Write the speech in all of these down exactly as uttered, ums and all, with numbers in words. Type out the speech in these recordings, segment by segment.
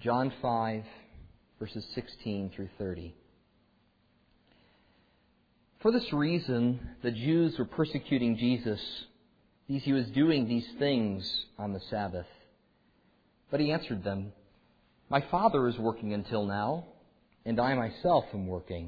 John five, verses sixteen through thirty. For this reason, the Jews were persecuting Jesus, because he was doing these things on the Sabbath. But he answered them, "My Father is working until now, and I myself am working."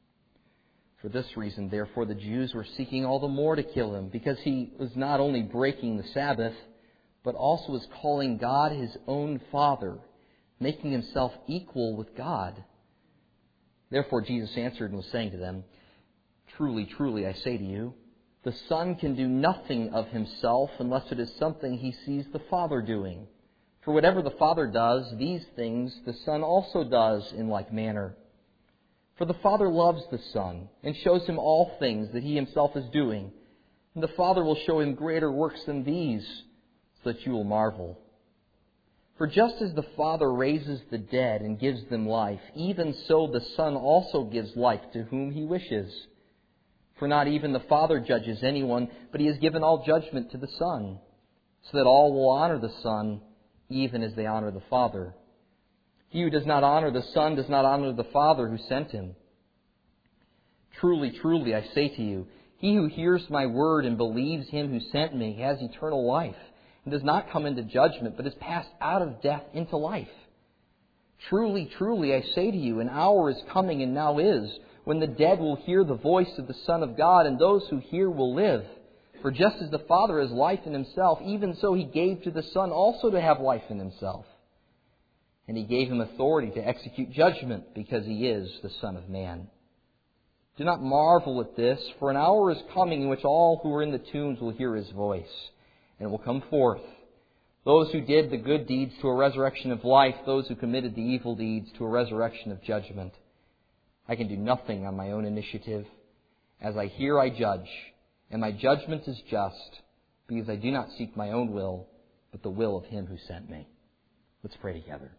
For this reason, therefore, the Jews were seeking all the more to kill him, because he was not only breaking the Sabbath, but also was calling God his own Father, making himself equal with God. Therefore Jesus answered and was saying to them, "Truly, truly, I say to you, the Son can do nothing of himself unless it is something he sees the Father doing. For whatever the Father does, these things the Son also does in like manner. For the Father loves the Son and shows him all things that he himself is doing. And the Father will show him greater works than these, so that you will marvel. For just as the Father raises the dead and gives them life, even so the Son also gives life to whom he wishes. For not even the Father judges anyone, but he has given all judgment to the Son, so that all will honor the Son, even as they honor the Father. He who does not honor the Son does not honor the Father who sent him. Truly, truly, I say to you, he who hears my word and believes him who sent me has eternal life, and does not come into judgment, but is passed out of death into life. Truly, truly, I say to you, an hour is coming and now is, when the dead will hear the voice of the Son of God, and those who hear will live. For just as the Father has life in himself, even so he gave to the Son also to have life in himself. And he gave him authority to execute judgment, because he is the Son of Man. Do not marvel at this, for an hour is coming in which all who are in the tombs will hear his voice, and will come forth. Those who did the good deeds to a resurrection of life, those who committed the evil deeds to a resurrection of judgment. I can do nothing on my own initiative. As I hear, I judge, and my judgment is just, because I do not seek my own will, but the will of him who sent me." Let's pray together.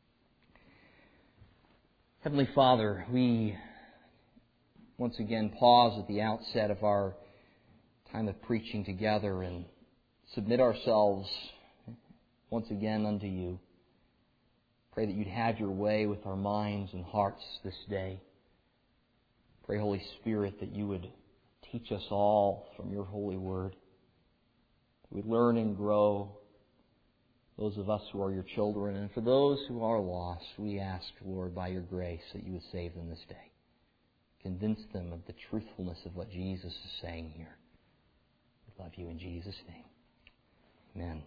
Heavenly Father, we once again pause at the outset of our time of preaching together and submit ourselves once again unto you. Pray that you'd have your way with our minds and hearts this day. Pray, Holy Spirit, that you would teach us all from your holy word. That we'd learn and grow, those of us who are your children. And for those who are lost, we ask, Lord, by your grace, that you would save them this day. Convince them of the truthfulness of what Jesus is saying here. We love you in Jesus' name. Amen.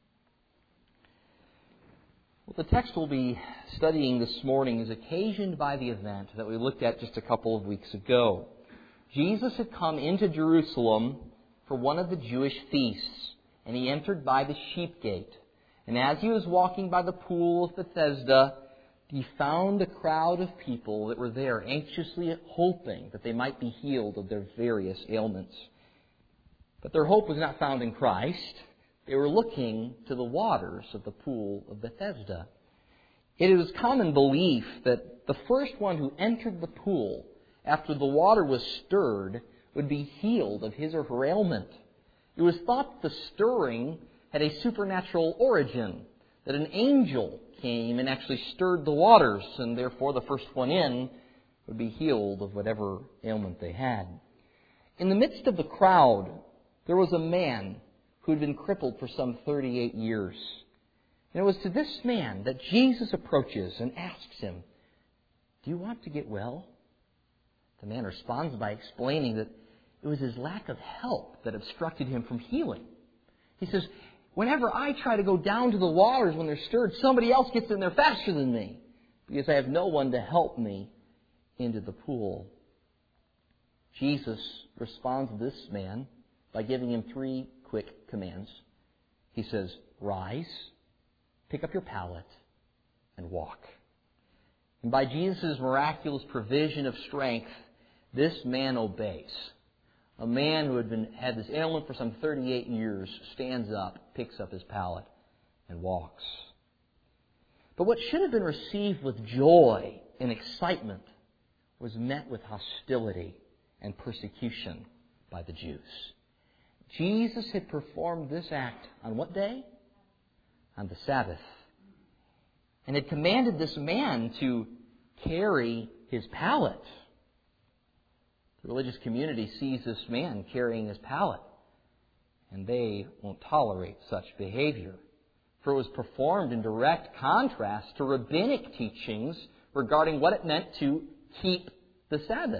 Well, the text we'll be studying this morning is occasioned by the event that we looked at just a couple of weeks ago. Jesus had come into Jerusalem for one of the Jewish feasts, and he entered by the sheep gate. And as he was walking by the pool of Bethesda, he found a crowd of people that were there anxiously hoping that they might be healed of their various ailments. But their hope was not found in Christ. They were looking to the waters of the pool of Bethesda. It was common belief that the first one who entered the pool after the water was stirred would be healed of his or her ailment. It was thought the stirring had a supernatural origin, that an angel came and actually stirred the waters, and therefore the first one in would be healed of whatever ailment they had. In the midst of the crowd, there was a man who had been crippled for some thirty-eight years. And it was to this man that Jesus approaches and asks him, "Do you want to get well?" The man responds by explaining that it was his lack of help that obstructed him from healing. He says, "Whenever I try to go down to the waters when they're stirred, somebody else gets in there faster than me, because I have no one to help me into the pool." Jesus responds to this man by giving him three quick commands. He says, "Rise, pick up your pallet, and walk." And by Jesus' miraculous provision of strength, this man obeys. A man who had been had this ailment for some thirty-eight years stands up, picks up his pallet, and walks. But what should have been received with joy and excitement was met with hostility and persecution by the Jews. Jesus had performed this act on what day? On the Sabbath. and had commanded this man to carry his pallet. The religious community sees this man carrying his pallet, and they won't tolerate such behavior. For it was performed in direct contrast to rabbinic teachings regarding what it meant to keep the Sabbath.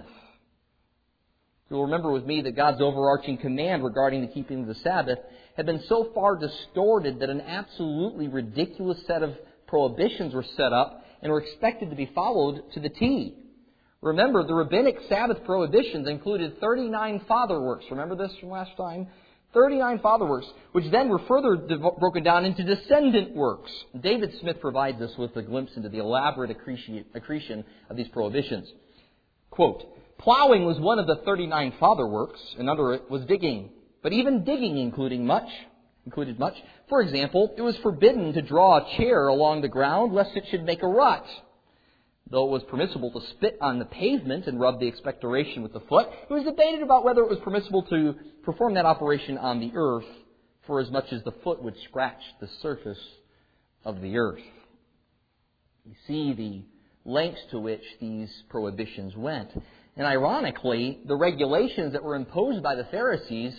You'll remember with me that God's overarching command regarding the keeping of the Sabbath had been so far distorted that an absolutely ridiculous set of prohibitions were set up and were expected to be followed to the T. Remember, the rabbinic Sabbath prohibitions included thirty-nine father works. Remember this from last time? thirty-nine father works, which then were further devo- broken down into descendant works. David Smith provides us with a glimpse into the elaborate accretion, accretion of these prohibitions. Quote, plowing was one of the thirty-nine father works, and under it was digging. But even digging including much, included much. For example, it was forbidden to draw a chair along the ground lest it should make a rut. Though it was permissible to spit on the pavement and rub the expectoration with the foot, it was debated about whether it was permissible to perform that operation on the earth, for as much as the foot would scratch the surface of the earth. You see the lengths to which these prohibitions went. And ironically, the regulations that were imposed by the Pharisees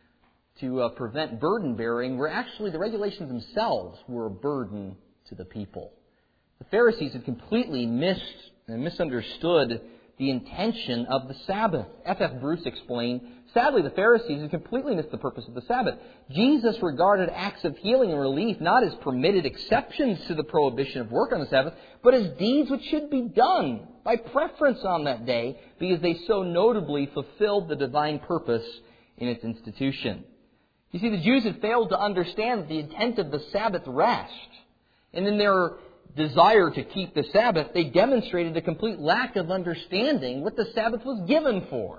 to uh, prevent burden bearing were actually, the regulations themselves were a burden to the people. The Pharisees had completely missed and misunderstood the intention of the Sabbath. F F Bruce explained, sadly, the Pharisees had completely missed the purpose of the Sabbath. Jesus regarded acts of healing and relief not as permitted exceptions to the prohibition of work on the Sabbath, but as deeds which should be done by preference on that day because they so notably fulfilled the divine purpose in its institution. You see, the Jews had failed to understand the intent of the Sabbath rest. And in their desire to keep the Sabbath, they demonstrated a complete lack of understanding what the Sabbath was given for.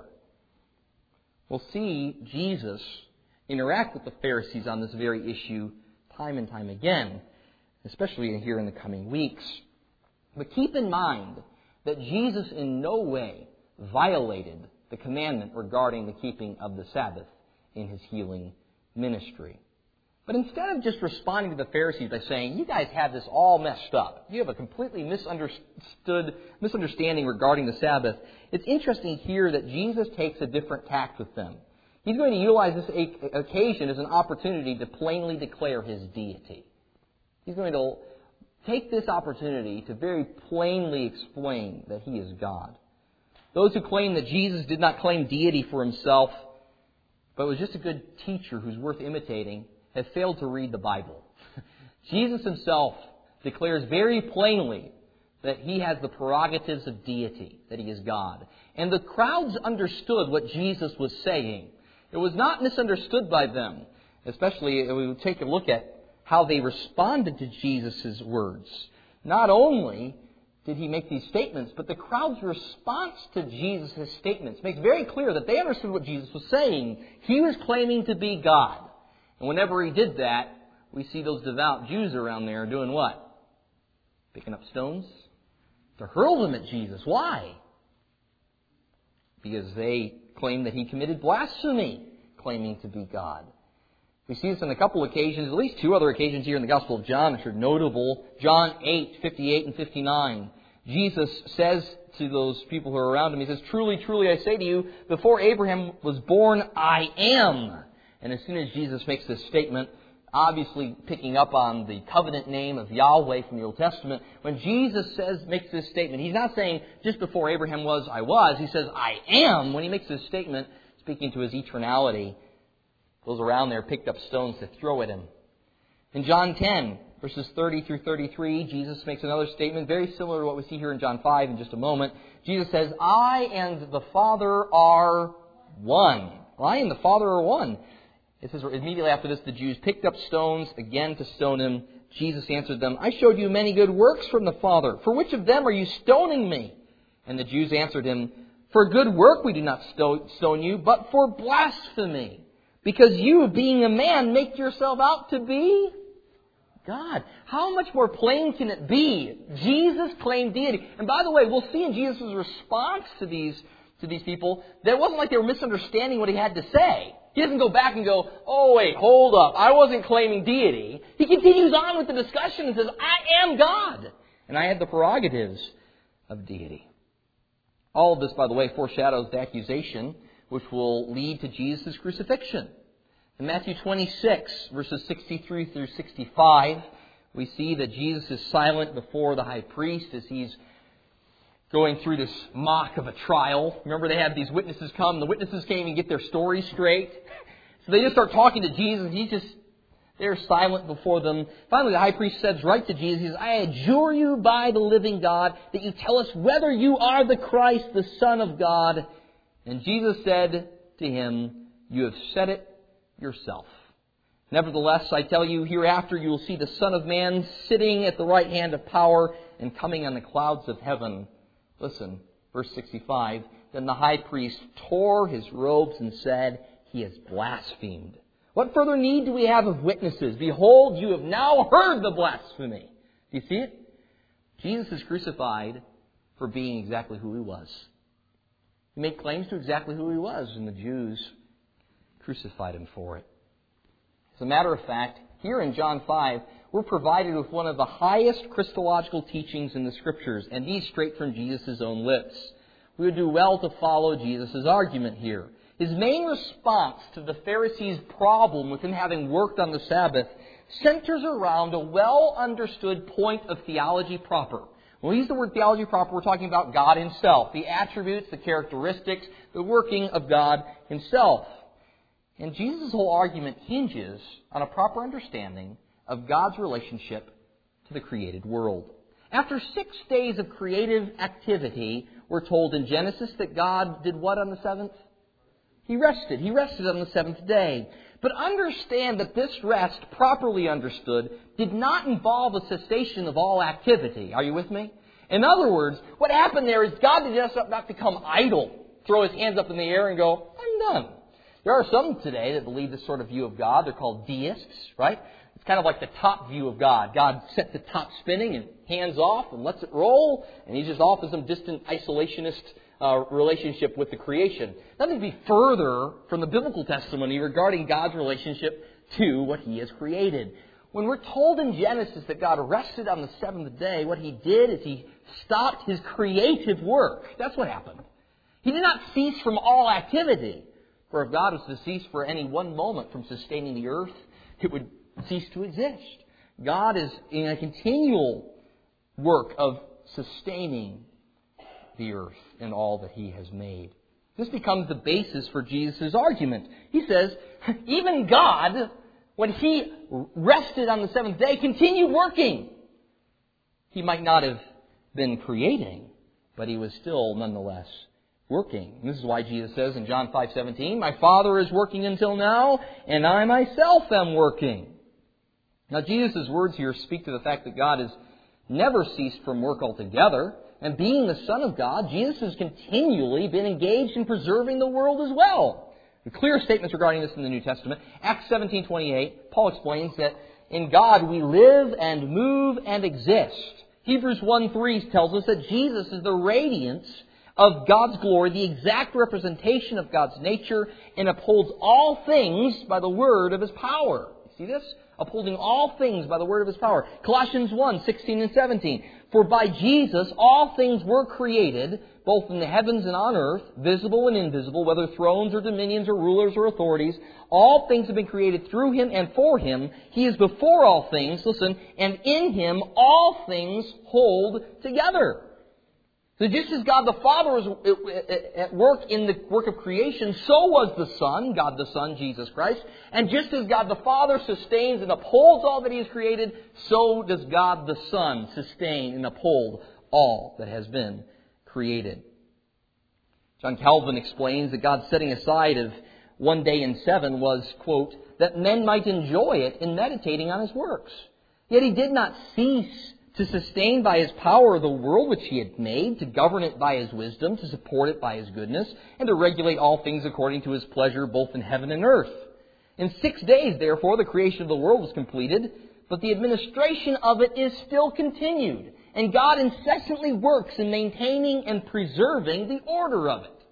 We'll see Jesus interact with the Pharisees on this very issue time and time again, especially here in the coming weeks. But keep in mind that Jesus in no way violated the commandment regarding the keeping of the Sabbath in his healing ministry. But instead of just responding to the Pharisees by saying, you guys have this all messed up, you have a completely misunderstood, misunderstanding regarding the Sabbath, it's interesting here that Jesus takes a different tact with them. He's going to utilize this occasion as an opportunity to plainly declare his deity. He's going to take this opportunity to very plainly explain that he is God. Those who claim that Jesus did not claim deity for himself, but was just a good teacher who's worth imitating, have failed to read the Bible. Jesus himself declares very plainly that he has the prerogatives of deity, that he is God. And the crowds understood what Jesus was saying. It was not misunderstood by them, especially if we take a look at how they responded to Jesus' words. Not only did he make these statements, but the crowd's response to Jesus' statements makes very clear that they understood what Jesus was saying. He was claiming to be God. And whenever he did that, we see those devout Jews around there doing what? Picking up stones to hurl them at Jesus. Why? Because they claimed that he committed blasphemy, claiming to be God. We see this on a couple occasions, at least two other occasions here in the Gospel of John, which are notable. John eight, fifty-eight and fifty-nine. Jesus says to those people who are around him, he says, truly, truly, I say to you, before Abraham was born, I am. And as soon as Jesus makes this statement, obviously picking up on the covenant name of Yahweh from the Old Testament, when Jesus says, makes this statement, he's not saying just before Abraham was, I was. He says, I am. When he makes this statement, speaking to his eternality, those around there picked up stones to throw at him. In John ten, verses thirty through thirty-three, Jesus makes another statement very similar to what we see here in John five in just a moment. Jesus says, I and the Father are one. Well, I and the Father are one. It says, immediately after this, the Jews picked up stones again to stone him. Jesus answered them, I showed you many good works from the Father. For which of them are you stoning me? And the Jews answered him, for good work we do not stone you, but for blasphemy. Because you, being a man, make yourself out to be God. How much more plain can it be? Jesus claimed deity. And by the way, we'll see in Jesus' response to these, to these people, that it wasn't like they were misunderstanding what he had to say. He doesn't go back and go, oh wait, hold up, I wasn't claiming deity. He continues on with the discussion and says, I am God. and I had the prerogatives of deity. All of this, by the way, foreshadows the accusation which will lead to Jesus' crucifixion. In Matthew twenty-six, verses sixty-three through sixty-five, we see that Jesus is silent before the high priest as he's going through this mock of a trial. Remember, they had these witnesses come. The witnesses can't even get their story straight. So they just start talking to Jesus, and he just, they're silent before them. Finally, the high priest says right to Jesus, he says, I adjure you by the living God that you tell us whether you are the Christ, the Son of God. And Jesus said to him, you have said it yourself. Nevertheless, I tell you, hereafter you will see the Son of Man sitting at the right hand of power and coming on the clouds of heaven. Listen, verse sixty-five. Then the high priest tore his robes and said, he has blasphemed. What further need do we have of witnesses? Behold, you have now heard the blasphemy. Do you see it? Jesus is crucified for being exactly who he was. He made claims to exactly who he was, and the Jews crucified him for it. As a matter of fact, here in John five, we're provided with one of the highest Christological teachings in the Scriptures, and these straight from Jesus' own lips. We would do well to follow Jesus' argument here. His main response to the Pharisees' problem with him having worked on the Sabbath centers around a well-understood point of theology proper. When we use the word theology proper, we're talking about God Himself, the attributes, the characteristics, the working of God Himself. And Jesus' whole argument hinges on a proper understanding of God's relationship to the created world. After six days of creative activity, we're told in Genesis that God did what on the seventh? He rested. He rested on the seventh day. But understand that this rest, properly understood, did not involve a cessation of all activity. Are you with me? In other words, what happened there is God did just not become idle, throw His hands up in the air and go, I'm done. There are some today that believe this sort of view of God. They're called deists, right? It's kind of like the top view of God. God set the top spinning and hands off and lets it roll, and He's just off in some distant isolationist uh, relationship with the creation. Nothing to be further from the biblical testimony regarding God's relationship to what He has created. When we're told in Genesis that God rested on the seventh day, what He did is He stopped His creative work. That's what happened. He did not cease from all activity. For if God was to cease for any one moment from sustaining the earth, it would cease to exist. God is in a continual work of sustaining the earth and all that He has made. This becomes the basis for Jesus' argument. He says, even God, when He rested on the seventh day, continued working. He might not have been creating, but He was still nonetheless working. And this is why Jesus says in John five seventeen, my Father is working until now, and I myself am working. Now, Jesus' words here speak to the fact that God has never ceased from work altogether. And being the Son of God, Jesus has continually been engaged in preserving the world as well. The clear statements regarding this in the New Testament. Acts seventeen twenty-eight, Paul explains that in God we live and move and exist. Hebrews one three tells us that Jesus is the radiance of God's glory, the exact representation of God's nature, and upholds all things by the word of His power. See this? Upholding all things by the word of His power. Colossians one sixteen and seventeen. For by Jesus all things were created, both in the heavens and on earth, visible and invisible, whether thrones or dominions or rulers or authorities. All things have been created through Him and for Him. He is before all things, listen, and in Him all things hold together. So just as God the Father was at work in the work of creation, so was the Son, God the Son, Jesus Christ. And just as God the Father sustains and upholds all that He has created, so does God the Son sustain and uphold all that has been created. John Calvin explains that God's setting aside of one day in seven was, quote, that men might enjoy it in meditating on His works. Yet He did not cease to sustain by His power the world which He had made, to govern it by His wisdom, to support it by His goodness, and to regulate all things according to His pleasure, both in heaven and earth. In six days, therefore, the creation of the world was completed, but the administration of it is still continued, and God incessantly works in maintaining and preserving the order of it.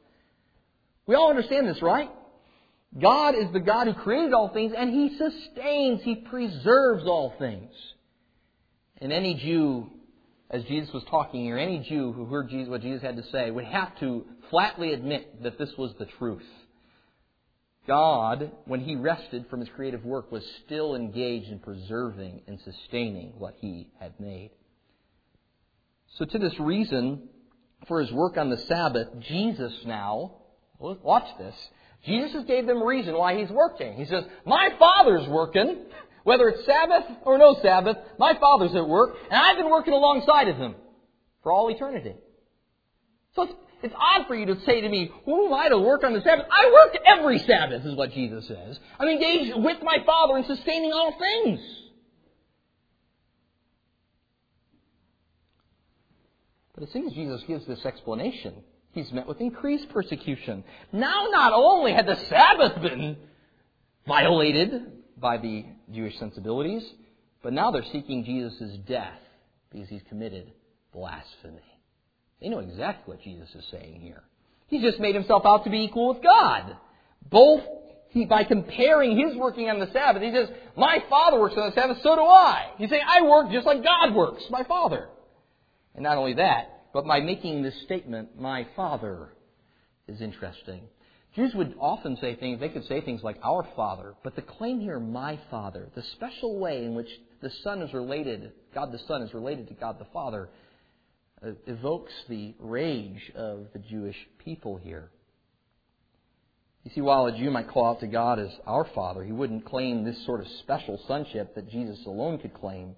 We all understand this, right? God is the God who created all things, and He sustains, He preserves all things. And any Jew as Jesus was talking here, any Jew who heard Jesus, what Jesus had to say would have to flatly admit that this was the truth. God, when He rested from His creative work, was still engaged in preserving and sustaining what He had made. So to this reason, for His work on the Sabbath, Jesus now, watch this, Jesus gave them a reason why He's working. He says, my Father's working, whether it's Sabbath or no Sabbath, my Father's at work, and I've been working alongside of Him for all eternity. So it's, it's odd for you to say to me, who am I to work on the Sabbath? I work every Sabbath, is what Jesus says. I'm engaged with my Father in sustaining all things. But as soon as Jesus gives this explanation, He's met with increased persecution. Now not only had the Sabbath been violated by the Jewish sensibilities, but now they're seeking Jesus' death because He's committed blasphemy. They know exactly what Jesus is saying here. He's just made Himself out to be equal with God. Both, he, by comparing His working on the Sabbath, He says, my Father works on the Sabbath, so do I. He's saying, I work just like God works, my Father. And not only that, but by making this statement, my Father, is interesting. Jews would often say things, they could say things like, our Father, but the claim here, my Father, the special way in which the Son is related, God the Son is related to God the Father, uh, evokes the rage of the Jewish people here. You see, while a Jew might call out to God as our Father, he wouldn't claim this sort of special sonship that Jesus alone could claim.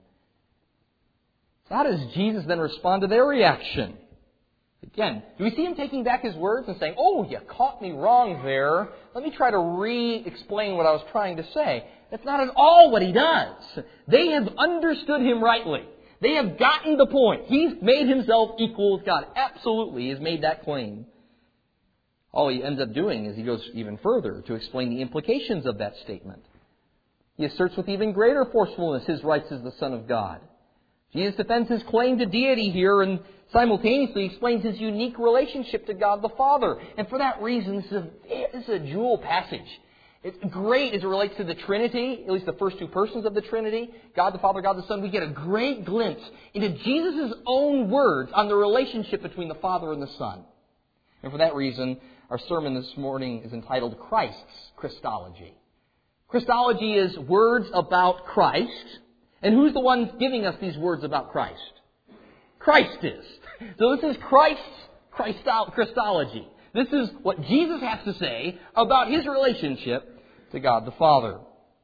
So how does Jesus then respond to their reaction? Again, do we see Him taking back His words and saying, oh, you caught me wrong there. Let me try to re-explain what I was trying to say. That's not at all what He does. They have understood Him rightly. They have gotten the point. He's made Himself equal with God. Absolutely, He has made that claim. All He ends up doing is He goes even further to explain the implications of that statement. He asserts with even greater forcefulness His rights as the Son of God. Jesus defends His claim to deity here and simultaneously explains His unique relationship to God the Father. And for that reason, this is a, this is a jewel passage. It's great as it relates to the Trinity, at least the first two persons of the Trinity, God the Father, God the Son. We get a great glimpse into Jesus' own words on the relationship between the Father and the Son. And for that reason, our sermon this morning is entitled Christ's Christology. Christology is words about Christ. And who's the one giving us these words about Christ? Christ is. So this is Christ's Christol- Christology. This is what Jesus has to say about His relationship to God the Father.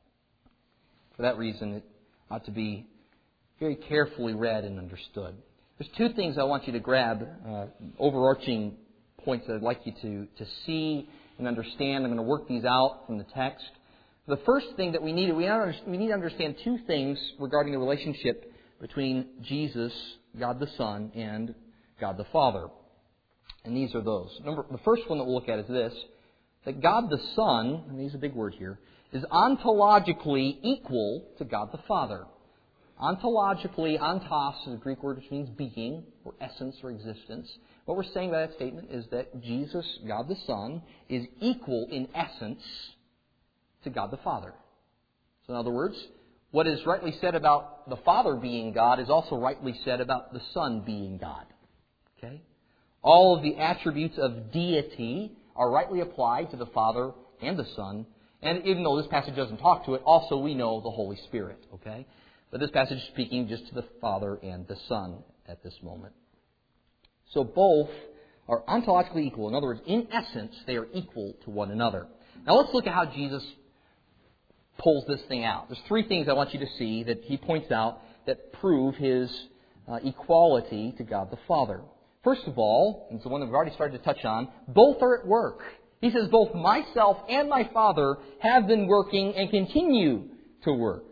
For that reason, it ought to be very carefully read and understood. There's two things I want you to grab, uh, overarching points that I'd like you to, to see and understand. I'm going to work these out from the text. The first thing that we need, we need to understand two things regarding the relationship between Jesus, God the Son, and God the Father. And these are those. Number, the first one that we'll look at is this, that God the Son, and these are a big word here, is ontologically equal to God the Father. Ontologically, ontos is a Greek word which means being, or essence, or existence. What we're saying by that statement is that Jesus, God the Son, is equal in essence to God the Father. So in other words, what is rightly said about the Father being God is also rightly said about the Son being God. Okay? All of the attributes of deity are rightly applied to the Father and the Son. And even though this passage doesn't talk to it, also we know the Holy Spirit. Okay? But this passage is speaking just to the Father and the Son at this moment. So both are ontologically equal. In other words, in essence, they are equal to one another. Now let's look at how Jesus pulls this thing out. There's three things I want you to see that He points out that prove His uh, equality to God the Father. First of all, and it's the one that we've already started to touch on, both are at work. He says, both myself and my Father have been working and continue to work.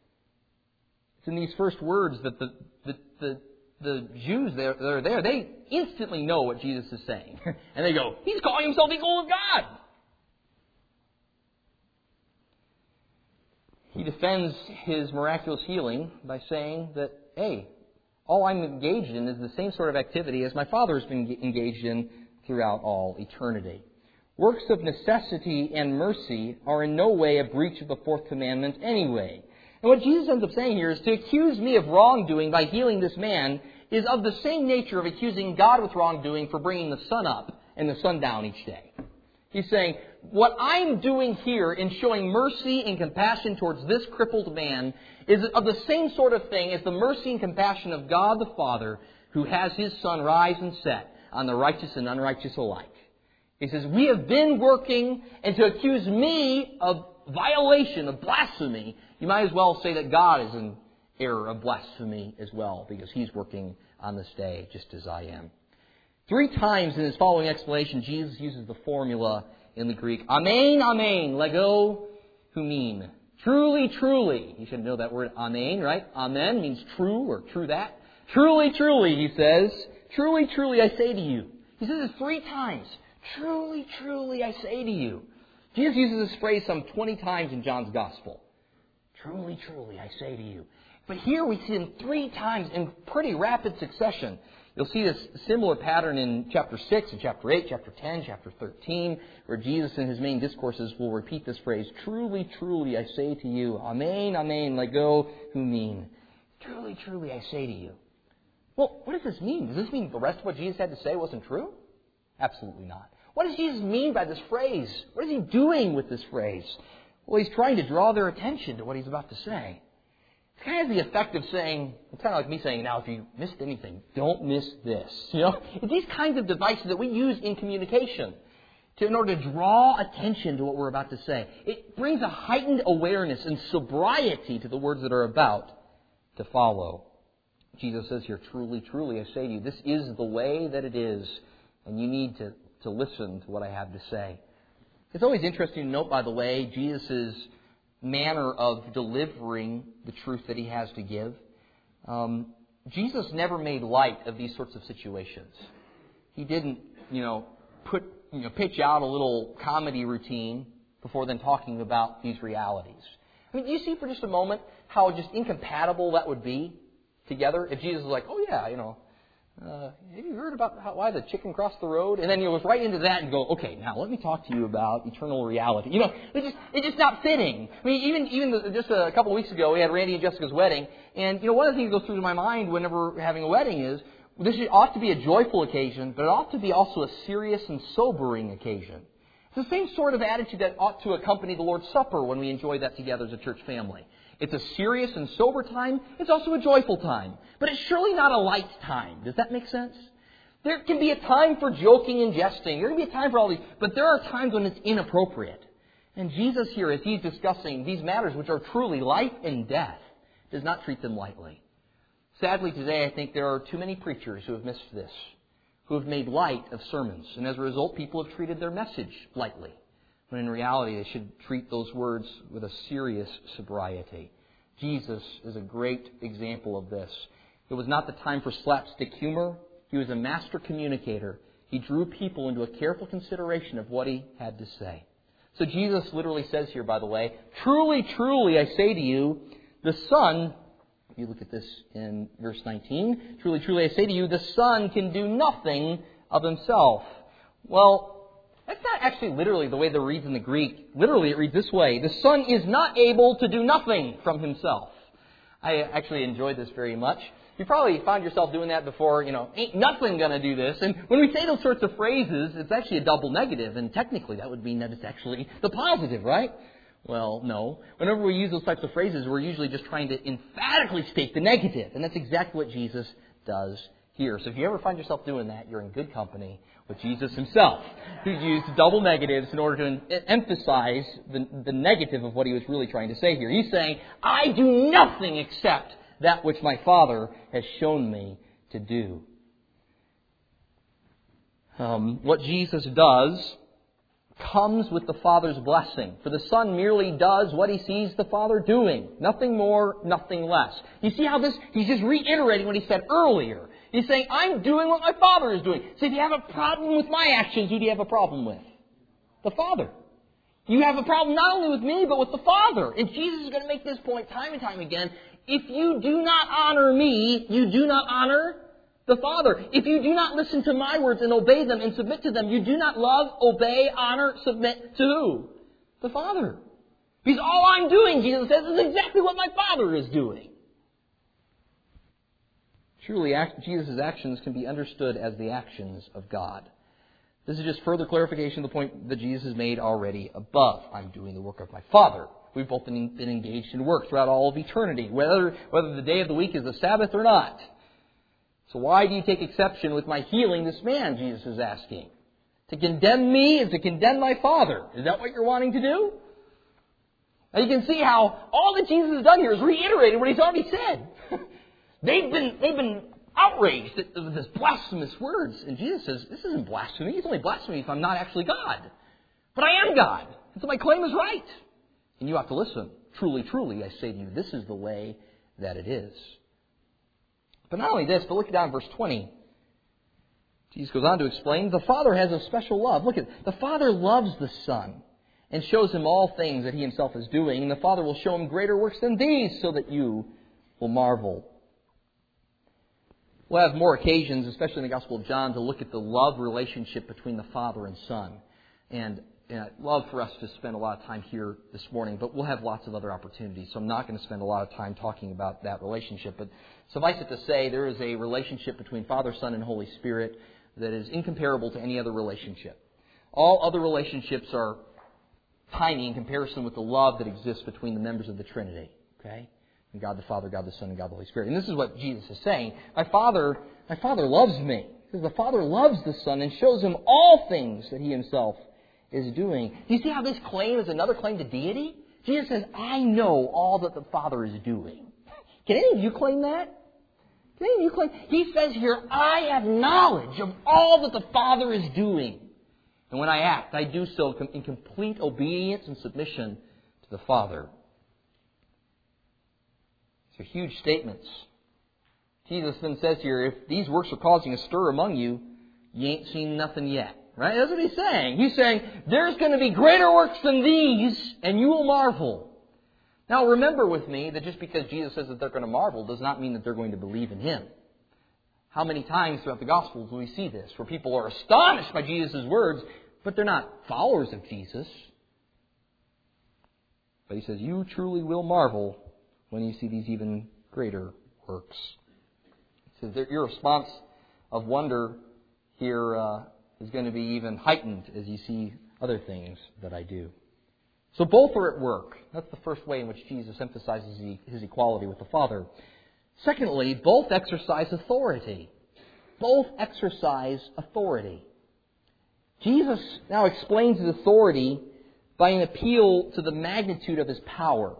It's in these first words that the, the, the, the Jews that are there, they instantly know what Jesus is saying. And they go, He's calling Himself equal with God. He defends His miraculous healing by saying that, hey, all I'm engaged in is the same sort of activity as my Father has been engaged in throughout all eternity. Works of necessity and mercy are in no way a breach of the fourth commandment anyway. And what Jesus ends up saying here is to accuse me of wrongdoing by healing this man is of the same nature of accusing God with wrongdoing for bringing the sun up and the sun down each day. He's saying, what I'm doing here in showing mercy and compassion towards this crippled man is of the same sort of thing as the mercy and compassion of God the Father, who has His sun rise and set on the righteous and unrighteous alike. He says, we have been working, and to accuse me of violation, of blasphemy, you might as well say that God is in error of blasphemy as well, because He's working on this day just as I am. Three times in His following explanation, Jesus uses the formula in the Greek, amen, amen, lego, humin. Truly, truly. You should know that word amen, right? Amen means true or true that. Truly, truly, He says. Truly, truly, I say to you. He says it three times. Truly, truly, I say to you. Jesus uses this phrase some twenty times in John's Gospel. Truly, truly, I say to you. But here we see Him three times in pretty rapid succession. You'll see this similar pattern in chapter six, and chapter eight, chapter ten, chapter thirteen, where Jesus in His main discourses will repeat this phrase, truly, truly, I say to you, amen, amen, lego, humin. Truly, truly, I say to you. Well, what does this mean? Does this mean the rest of what Jesus had to say wasn't true? Absolutely not. What does Jesus mean by this phrase? What is He doing with this phrase? Well, He's trying to draw their attention to what He's about to say. It's kind of the effect of saying, it's kind of like me saying, now, if you missed anything, don't miss this. You know, it's these kinds of devices that we use in communication to, in order to draw attention to what we're about to say. It brings a heightened awareness and sobriety to the words that are about to follow. Jesus says here, truly, truly, I say to you, this is the way that it is, and you need to, to listen to what I have to say. It's always interesting to note, by the way, Jesus' manner of delivering the truth that He has to give. Um, Jesus never made light of these sorts of situations. He didn't, you know, put, you know, pitch out a little comedy routine before then talking about these realities. I mean, do you see for just a moment how just incompatible that would be together? If Jesus was like, oh yeah, you know, Uh, have you heard about how, why the chicken crossed the road? And then you go right into that and go, okay, now let me talk to you about eternal reality. You know, it's just it's just not fitting. I mean, even even the, just a couple of weeks ago, we had Randy and Jessica's wedding, and you know, one of the things that goes through my mind whenever we're having a wedding is this ought to be a joyful occasion, but it ought to be also a serious and sobering occasion. It's the same sort of attitude that ought to accompany the Lord's Supper when we enjoy that together as a church family. It's a serious and sober time. It's also a joyful time. But it's surely not a light time. Does that make sense? There can be a time for joking and jesting. There can be a time for all these. But there are times when it's inappropriate. And Jesus here, as He's discussing these matters which are truly life and death, does not treat them lightly. Sadly, today, I think there are too many preachers who have missed this, who have made light of sermons. And as a result, people have treated their message lightly, when in reality they should treat those words with a serious sobriety. Jesus is a great example of this. It was not the time for slapstick humor. He was a master communicator. He drew people into a careful consideration of what He had to say. So Jesus literally says here, by the way, truly, truly, I say to you, the Son, if you look at this in verse nineteen, truly, truly, I say to you, the Son can do nothing of Himself. Well, that's not actually literally the way that it reads in the Greek. Literally, it reads this way. The Son is not able to do nothing from Himself. I actually enjoyed this very much. You probably found yourself doing that before, you know, ain't nothing going to do this. And when we say those sorts of phrases, it's actually a double negative. And technically, that would mean that it's actually the positive, right? Well, no. Whenever we use those types of phrases, we're usually just trying to emphatically state the negative. And that's exactly what Jesus does here. So if you ever find yourself doing that, you're in good company with Jesus Himself, who used double negatives in order to en- emphasize the, the negative of what He was really trying to say here. He's saying, I do nothing except that which my Father has shown me to do. Um, what Jesus does comes with the Father's blessing. For the Son merely does what He sees the Father doing. Nothing more, nothing less. You see how this, He's just reiterating what He said earlier. He's saying, I'm doing what my Father is doing. So if you have a problem with my actions, who do you have a problem with? The Father. You have a problem not only with me, but with the Father. And Jesus is going to make this point time and time again. If you do not honor me, you do not honor the Father. If you do not listen to my words and obey them and submit to them, you do not love, obey, honor, submit to who? The Father. Because all I'm doing, Jesus says, is exactly what my Father is doing. Truly, Jesus' actions can be understood as the actions of God. This is just further clarification of the point that Jesus has made already above. I'm doing the work of my Father. We've both been, been engaged in work throughout all of eternity, whether, whether the day of the week is the Sabbath or not. So why do you take exception with my healing this man, Jesus is asking? To condemn me is to condemn my Father. Is that what you're wanting to do? Now you can see how all that Jesus has done here is reiterating what He's already said. they've been they've been outraged at this blasphemous words. And Jesus says, this isn't blasphemy. It's only blasphemy if I'm not actually God. But I am God. And so my claim is right. And you have to listen. Truly, truly, I say to you, this is the way that it is. But not only this, but look down at verse twenty. Jesus goes on to explain, the Father has a special love. Look at it. The Father loves the Son and shows Him all things that He Himself is doing. And the Father will show Him greater works than these so that you will marvel. We'll have more occasions, especially in the Gospel of John, to look at the love relationship between the Father and Son. And And I'd love for us to spend a lot of time here this morning, but we'll have lots of other opportunities, so I'm not going to spend a lot of time talking about that relationship. But suffice it to say, there is a relationship between Father, Son, and Holy Spirit that is incomparable to any other relationship. All other relationships are tiny in comparison with the love that exists between the members of the Trinity. Okay? And God the Father, God the Son, and God the Holy Spirit. And this is what Jesus is saying. My Father, my Father loves me. He says the Father loves the Son and shows Him all things that He Himself is doing. Do you see how this claim is another claim to deity? Jesus says, I know all that the Father is doing. Can any of you claim that? Can any of you claim? He says here, I have knowledge of all that the Father is doing. And when I act, I do so in complete obedience and submission to the Father. These are huge statements. Jesus then says here, if these works are causing a stir among you, you ain't seen nothing yet. Right? That's what He's saying. He's saying, there's going to be greater works than these, and you will marvel. Now remember with me that just because Jesus says that they're going to marvel does not mean that they're going to believe in Him. How many times throughout the Gospels do we see this, where people are astonished by Jesus' words, but they're not followers of Jesus? But He says, you truly will marvel when you see these even greater works. He says that your response of wonder here uh, is going to be even heightened as you see other things that I do. So both are at work. That's the first way in which Jesus emphasizes His equality with the Father. Secondly, both exercise authority. Both exercise authority. Jesus now explains His authority by an appeal to the magnitude of His power.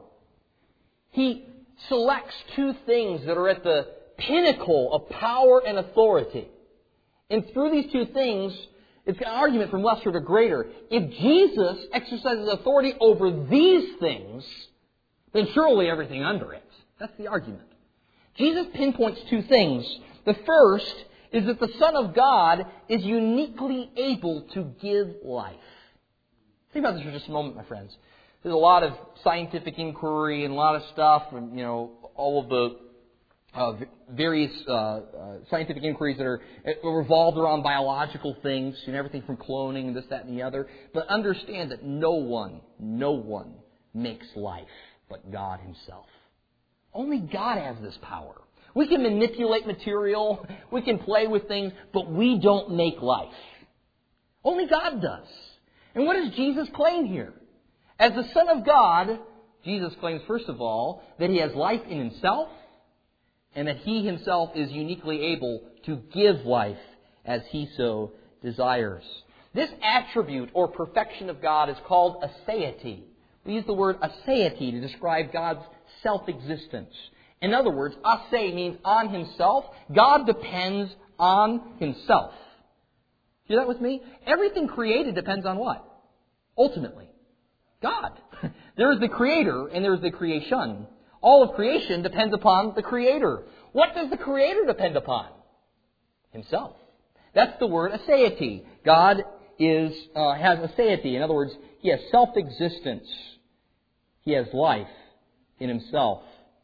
He selects two things that are at the pinnacle of power and authority. And through these two things, it's an argument from lesser to greater. If Jesus exercises authority over these things, then surely everything under it. That's the argument. Jesus pinpoints two things. The first is that the Son of God is uniquely able to give life. Think about this for just a moment, my friends. There's a lot of scientific inquiry and a lot of stuff, and you know, all of the Uh, various uh, uh, scientific inquiries that are uh, revolved around biological things, you know, everything from cloning and this, that, and the other. But understand that no one, no one makes life but God Himself. Only God has this power. We can manipulate material, we can play with things, but we don't make life. Only God does. And what does Jesus claim here? As the Son of God, Jesus claims, first of all, that He has life in Himself, and that He Himself is uniquely able to give life as He so desires. This attribute or perfection of God is called aseity. We use the word aseity to describe God's self-existence. In other words, ase means on Himself. God depends on Himself. Hear that with me? Everything created depends on what? Ultimately, God. There is the Creator and there is the creation. All of creation depends upon the Creator. What does the Creator depend upon? Himself. That's the word aseity. God is uh, has aseity. In other words, He has self-existence. He has life in Himself.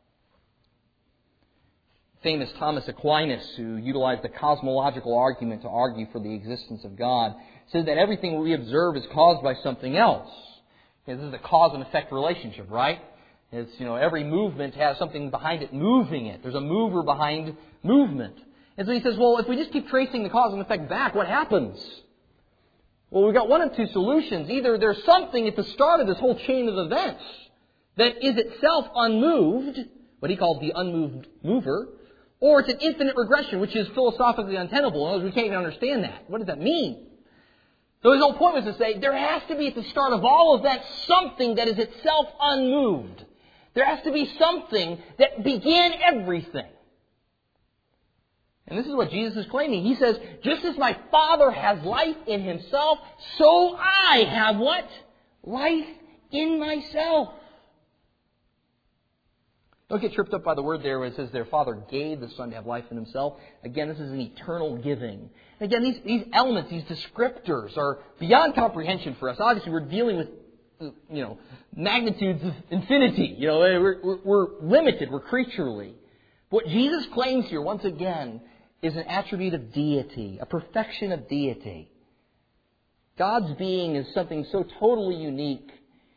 Famous Thomas Aquinas, who utilized the cosmological argument to argue for the existence of God, said that everything we observe is caused by something else. This is a cause and effect relationship, right? It's, you know, every movement has something behind it moving it. There's a mover behind movement. And so he says, well, if we just keep tracing the cause and effect back, what happens? Well, we've got one of two solutions. Either there's something at the start of this whole chain of events that is itself unmoved, what he calls the unmoved mover, or it's an infinite regression, which is philosophically untenable. In other words, we can't even understand that. What does that mean? So his whole point was to say, there has to be at the start of all of that something that is itself unmoved. There has to be something that began everything. And this is what Jesus is claiming. He says, just as my Father has life in himself, so I have what? Life in myself. Don't get tripped up by the word there where it says their Father gave the Son to have life in himself. Again, this is an eternal giving. And again, these, these elements, these descriptors are beyond comprehension for us. Obviously, we're dealing with, you know, magnitudes of infinity. You know, we're, we're, we're limited. We're creaturely. What Jesus claims here, once again, is an attribute of deity, a perfection of deity. God's being is something so totally unique.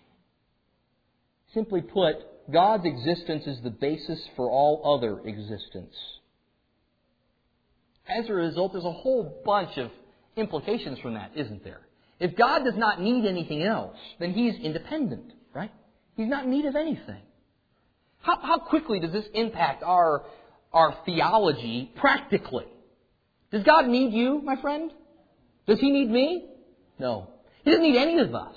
Simply put, God's existence is the basis for all other existence. As a result, there's a whole bunch of implications from that, isn't there? If God does not need anything else, then He's independent, right? He's not in need of anything. How, how quickly does this impact our, our theology practically? Does God need you, my friend? Does He need me? No. He doesn't need any of us.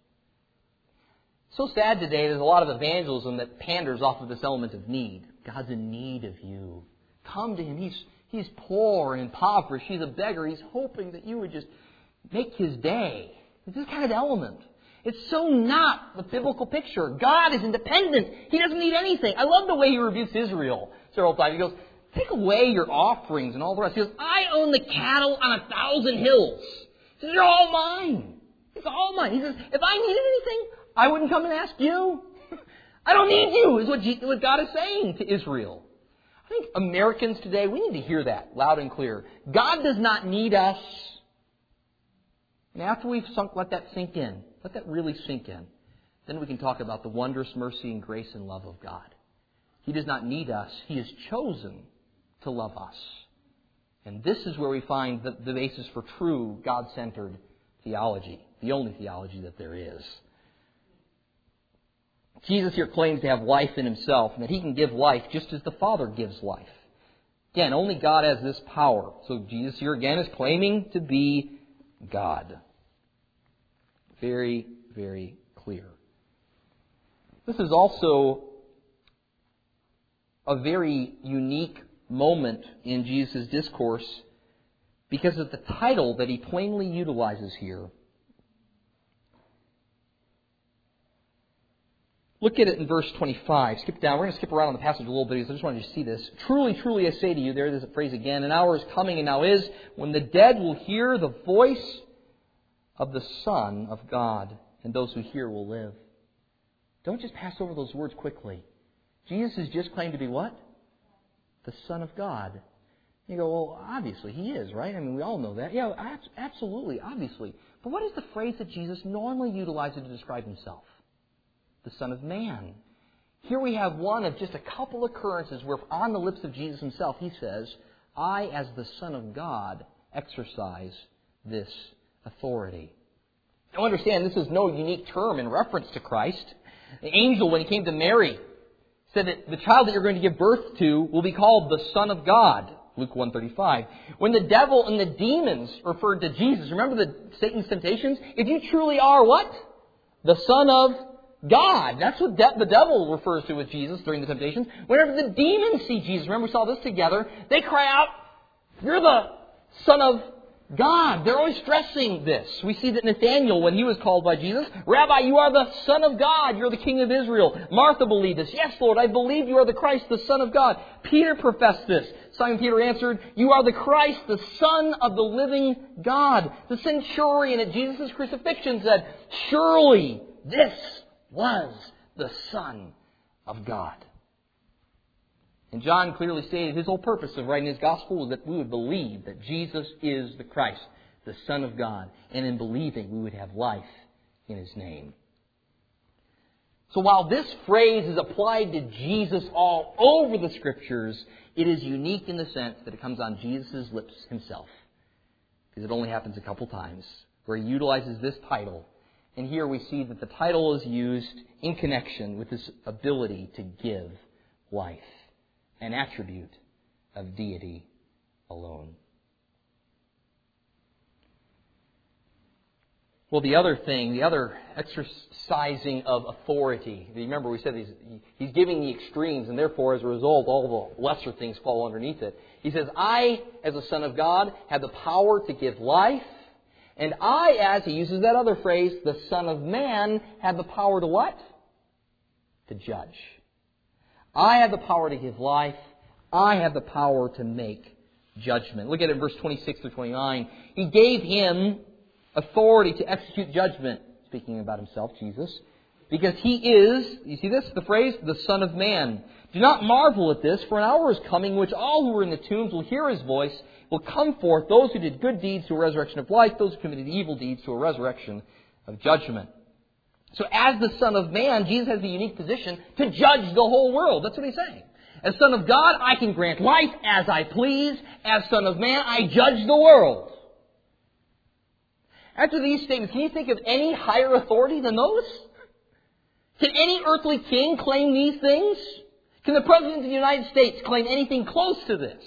So sad today, there's a lot of evangelism that panders off of this element of need. God's in need of you. Come to Him. He's, he's poor and impoverished. He's a beggar. He's hoping that you would just make His day. It's this kind of element. It's so not the biblical picture. God is independent. He doesn't need anything. I love the way He rebukes Israel several times. He goes, take away your offerings and all the rest. He goes, I own the cattle on a thousand hills. He says, they're all mine. It's all mine. He says, if I needed anything, I wouldn't come and ask you. I don't need you, is what, Jesus, what God is saying to Israel. I think Americans today, we need to hear that loud and clear. God does not need us. And after we've sunk, let that sink in. Let that really sink in. Then we can talk about the wondrous mercy and grace and love of God. He does not need us. He has chosen to love us. And this is where we find the, the basis for true God-centered theology. The only theology that there is. Jesus here claims to have life in Himself and that He can give life just as the Father gives life. Again, only God has this power. So Jesus here again is claiming to be God. Very, very clear. This is also a very unique moment in Jesus' discourse because of the title that He plainly utilizes here. Look at it in verse twenty-five. Skip down. We're going to skip around on the passage a little bit because I just wanted you to see this. Truly, truly, I say to you, there's a phrase again, an hour is coming and now is, when the dead will hear the voice of the Son of God, and those who hear will live. Don't just pass over those words quickly. Jesus is just claimed to be what? The Son of God. You go, well, obviously He is, right? I mean, we all know that. Yeah, absolutely, obviously. But what is the phrase that Jesus normally utilizes to describe Himself? The Son of Man. Here we have one of just a couple occurrences where on the lips of Jesus Himself He says, I, as the Son of God, exercise this authority. Now understand, this is no unique term in reference to Christ. The angel, when he came to Mary, said that the child that you're going to give birth to will be called the Son of God. Luke one thirty-five. When the devil and the demons referred to Jesus, remember the Satan's temptations? If you truly are what? The Son of God. That's what de- the devil refers to with Jesus during the temptations. Whenever the demons see Jesus, remember we saw this together, they cry out, you're the Son of God. They're always stressing this. We see that Nathanael, when he was called by Jesus, Rabbi, you are the Son of God. You're the King of Israel. Martha believed this. Yes, Lord, I believe you are the Christ, the Son of God. Peter professed this. Simon Peter answered, you are the Christ, the Son of the living God. The centurion at Jesus' crucifixion said, surely this was the Son of God. And John clearly stated his whole purpose of writing his gospel was that we would believe that Jesus is the Christ, the Son of God. And in believing, we would have life in His name. So while this phrase is applied to Jesus all over the Scriptures, it is unique in the sense that it comes on Jesus' lips himself. Because it only happens a couple times where he utilizes this title. And here we see that the title is used in connection with this ability to give life, an attribute of deity alone. Well, the other thing, the other exercising of authority. Remember, we said he's, he's giving the extremes, and therefore, as a result, all the lesser things fall underneath it. He says, I, as a Son of God, have the power to give life. And I, as, he uses that other phrase, the Son of Man, have the power to what? To judge. I have the power to give life. I have the power to make judgment. Look at it in verse twenty-six through twenty-nine. He gave him authority to execute judgment, speaking about himself, Jesus, because he is, you see this, the phrase, the Son of Man. Do not marvel at this, for an hour is coming in which all who are in the tombs will hear his voice, will come forth, those who did good deeds to a resurrection of life, those who committed evil deeds to a resurrection of judgment. So as the Son of Man, Jesus has the unique position to judge the whole world. That's what he's saying. As Son of God, I can grant life as I please. As Son of Man, I judge the world. After these statements, can you think of any higher authority than those? Can any earthly king claim these things? Can the President of the United States claim anything close to this?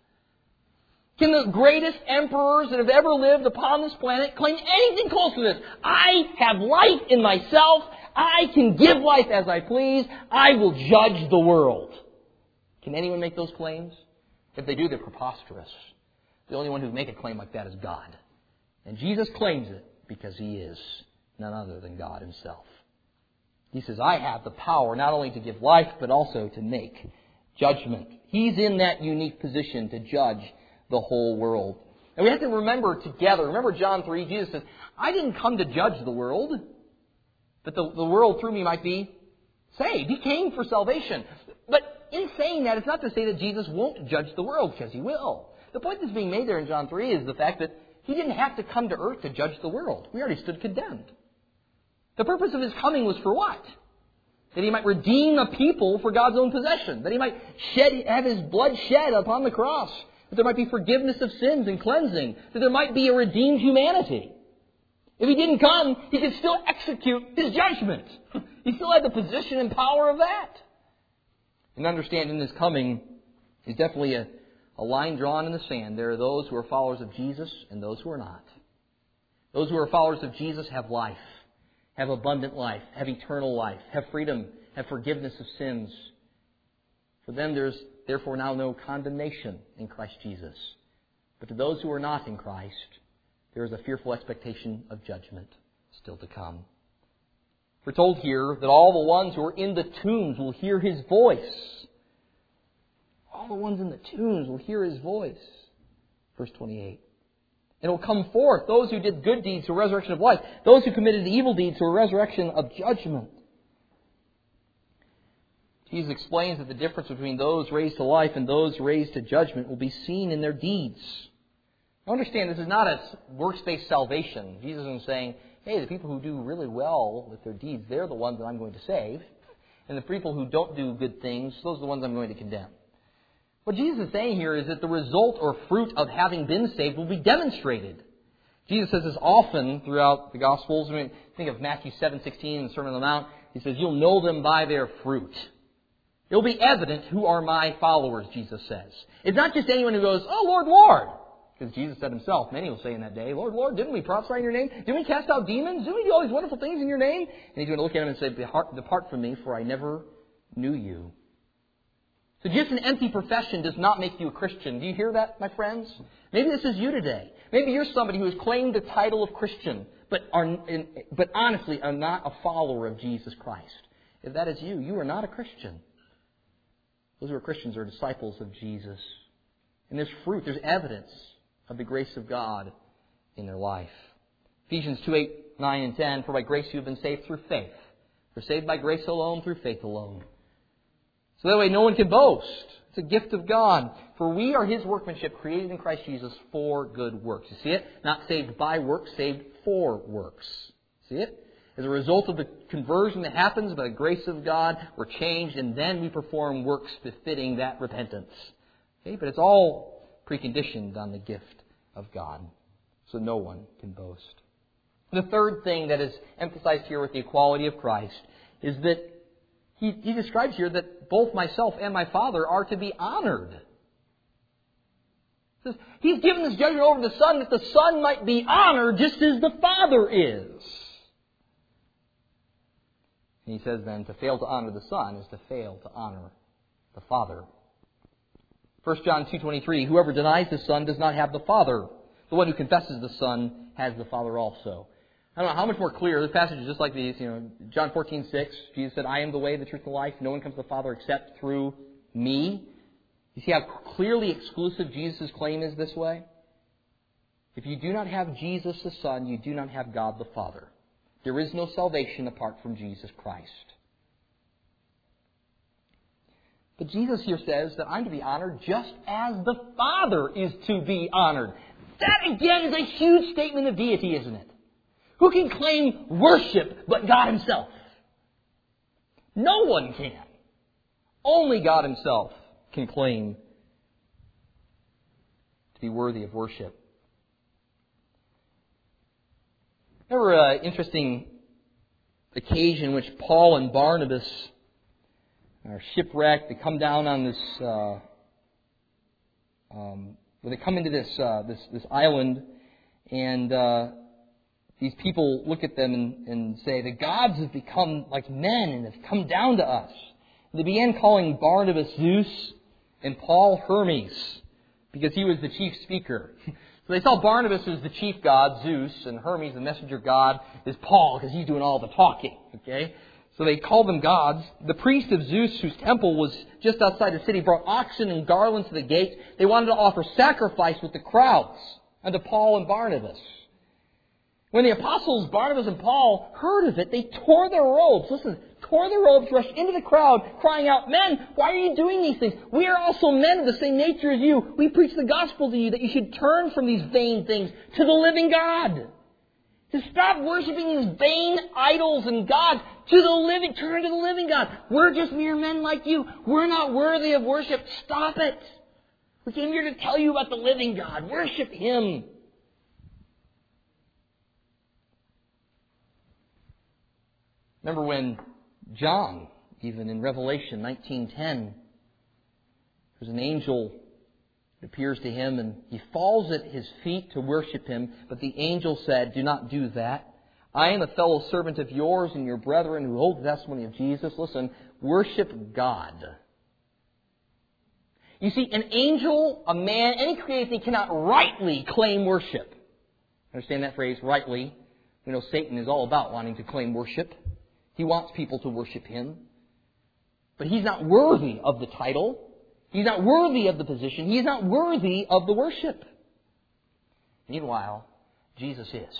Can the greatest emperors that have ever lived upon this planet claim anything close to this? I have life in myself. I can give life as I please. I will judge the world. Can anyone make those claims? If they do, they're preposterous. The only one who can make a claim like that is God. And Jesus claims it because he is none other than God himself. He says, I have the power not only to give life, but also to make judgment. He's in that unique position to judge the whole world. And we have to remember together, remember John three, Jesus says, I didn't come to judge the world, but the, the world through me might be saved. He came for salvation. But in saying that, it's not to say that Jesus won't judge the world, because he will. The point that's being made there in John three is the fact that he didn't have to come to earth to judge the world. We already stood condemned. The purpose of his coming was for what? That he might redeem a people for God's own possession. That he might shed, have his blood shed upon the cross. That there might be forgiveness of sins and cleansing. That there might be a redeemed humanity. If he didn't come, he could still execute his judgment. He still had the position and power of that. And understanding his coming is definitely a A line drawn in the sand. There are those who are followers of Jesus and those who are not. Those who are followers of Jesus have life, have abundant life, have eternal life, have freedom, have forgiveness of sins. For them there's therefore now no condemnation in Christ Jesus. But to those who are not in Christ, there is a fearful expectation of judgment still to come. We're told here that all the ones who are in the tombs will hear his voice. All the ones in the tombs will hear his voice. Verse twenty-eight. And will come forth those who did good deeds to a resurrection of life. Those who committed evil deeds to a resurrection of judgment. Jesus explains that the difference between those raised to life and those raised to judgment will be seen in their deeds. Now understand, this is not a works-based salvation. Jesus isn't saying, hey, the people who do really well with their deeds, they're the ones that I'm going to save. And the people who don't do good things, those are the ones I'm going to condemn. What Jesus is saying here is that the result or fruit of having been saved will be demonstrated. Jesus says this often throughout the Gospels. I mean, think of Matthew seven sixteen in the Sermon on the Mount. He says, you'll know them by their fruit. It will be evident who are my followers, Jesus says. It's not just anyone who goes, oh, Lord, Lord. Because Jesus said himself, many will say in that day, Lord, Lord, didn't we prophesy in your name? Didn't we cast out demons? Didn't we do all these wonderful things in your name? And he's going to look at him and say, depart from me, for I never knew you. So just an empty profession does not make you a Christian. Do you hear that, my friends? Maybe this is you today. Maybe you're somebody who has claimed the title of Christian, but are, but honestly are not a follower of Jesus Christ. If that is you, you are not a Christian. Those who are Christians are disciples of Jesus. And there's fruit, there's evidence of the grace of God in their life. Ephesians two, eight, nine, and ten, for by grace you have been saved through faith. We're saved by grace alone, through faith alone. So that way no one can boast. It's a gift of God. For we are his workmanship, created in Christ Jesus for good works. You see it? Not saved by works, saved for works. See it? As a result of the conversion that happens by the grace of God, we're changed, and then we perform works befitting that repentance. Okay? But it's all preconditioned on the gift of God, so no one can boast. The third thing that is emphasized here with the equality of Christ is that he, he describes here that both myself and my Father are to be honored. He says, He's given this judgment over the Son that the Son might be honored just as the Father is. And he says then, to fail to honor the Son is to fail to honor the Father. First John two twenty-three, whoever denies the Son does not have the Father. The one who confesses the Son has the Father also. I don't know how much more clear. This passage is just like these. You know, John fourteen six, Jesus said, I am the way, the truth, and the life. No one comes to the Father except through me. You see how clearly exclusive Jesus' claim is this way? If you do not have Jesus the Son, you do not have God the Father. There is no salvation apart from Jesus Christ. But Jesus here says that I'm to be honored just as the Father is to be honored. That again is a huge statement of deity, isn't it? Who can claim worship but God Himself? No one can. Only God Himself can claim to be worthy of worship. Remember an interesting occasion in which Paul and Barnabas are shipwrecked. They come down on this, uh, um, well, they come into this uh, this this island, and uh, these people look at them and, and say, the gods have become like men and have come down to us. And they began calling Barnabas Zeus and Paul Hermes, because he was the chief speaker. So they saw Barnabas as the chief god, Zeus, and Hermes, the messenger god, is Paul, because he's doing all the talking. Okay, so they called them gods. The priest of Zeus, whose temple was just outside the city, brought oxen and garlands to the gate. They wanted to offer sacrifice with the crowds unto Paul and Barnabas. When the apostles, Barnabas and Paul, heard of it, they tore their robes. Listen, tore their robes, rushed into the crowd, crying out, Men, why are you doing these things? We are also men of the same nature as you. We preach the gospel to you, that you should turn from these vain things to the living God. To stop worshiping these vain idols and gods, to the living, turn to the living God. We're just mere men like you. We're not worthy of worship. Stop it. We came here to tell you about the living God. Worship Him. Remember when John, even in Revelation nineteen ten, there's an angel that appears to him and he falls at his feet to worship him, but the angel said, do not do that. I am a fellow servant of yours and your brethren who hold the testimony of Jesus. Listen, worship God. You see, an angel, a man, any created thing cannot rightly claim worship. Understand that phrase, rightly? We know Satan is all about wanting to claim worship. He wants people to worship him. But he's not worthy of the title. He's not worthy of the position. He's not worthy of the worship. Meanwhile, Jesus is.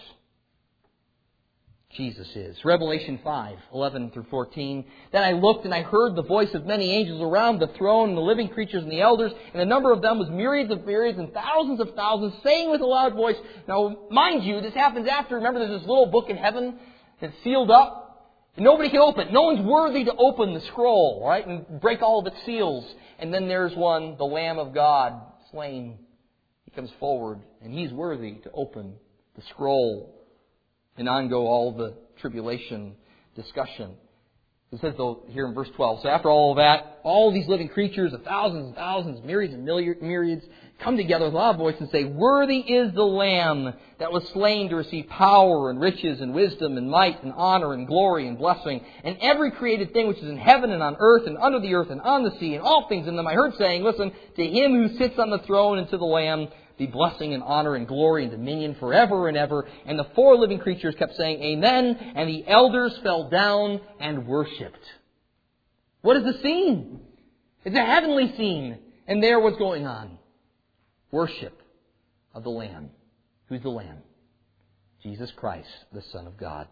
Jesus is. Revelation five, eleven through fourteen. Then I looked and I heard the voice of many angels around the throne and the living creatures and the elders. And the number of them was myriads of myriads and thousands of thousands, saying with a loud voice. Now, mind you, this happens after, remember there's this little book in heaven that's sealed up. Nobody can open it. No one's worthy to open the scroll, right? And break all of its seals. And then there's one, the Lamb of God, slain. He comes forward, and He's worthy to open the scroll. And on go all the tribulation discussion. It says though here in verse twelve, so after all of that, all these living creatures of thousands and thousands, myriads and myriads, come together with a loud voice and say, Worthy is the Lamb that was slain to receive power and riches and wisdom and might and honor and glory and blessing. And every created thing which is in heaven and on earth and under the earth and on the sea and all things in them, I heard saying, Listen, to Him who sits on the throne and to the Lamb be blessing and honor and glory and dominion forever and ever. And the four living creatures kept saying, Amen. And the elders fell down and worshipped. What is the scene? It's a heavenly scene. And there what's going on. Worship of the Lamb. Who's the Lamb? Jesus Christ, the Son of God.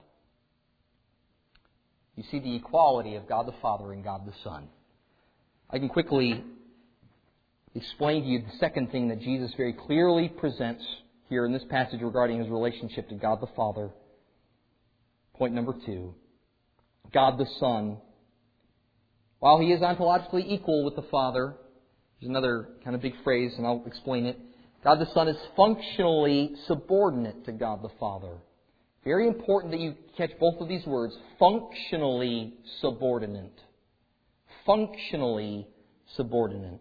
You see the equality of God the Father and God the Son. I can quickly explain to you the second thing that Jesus very clearly presents here in this passage regarding His relationship to God the Father. Point number two. God the Son, while He is ontologically equal with the Father, there's another kind of big phrase, and I'll explain it. God the Son is functionally subordinate to God the Father. Very important that you catch both of these words. Functionally subordinate. Functionally subordinate.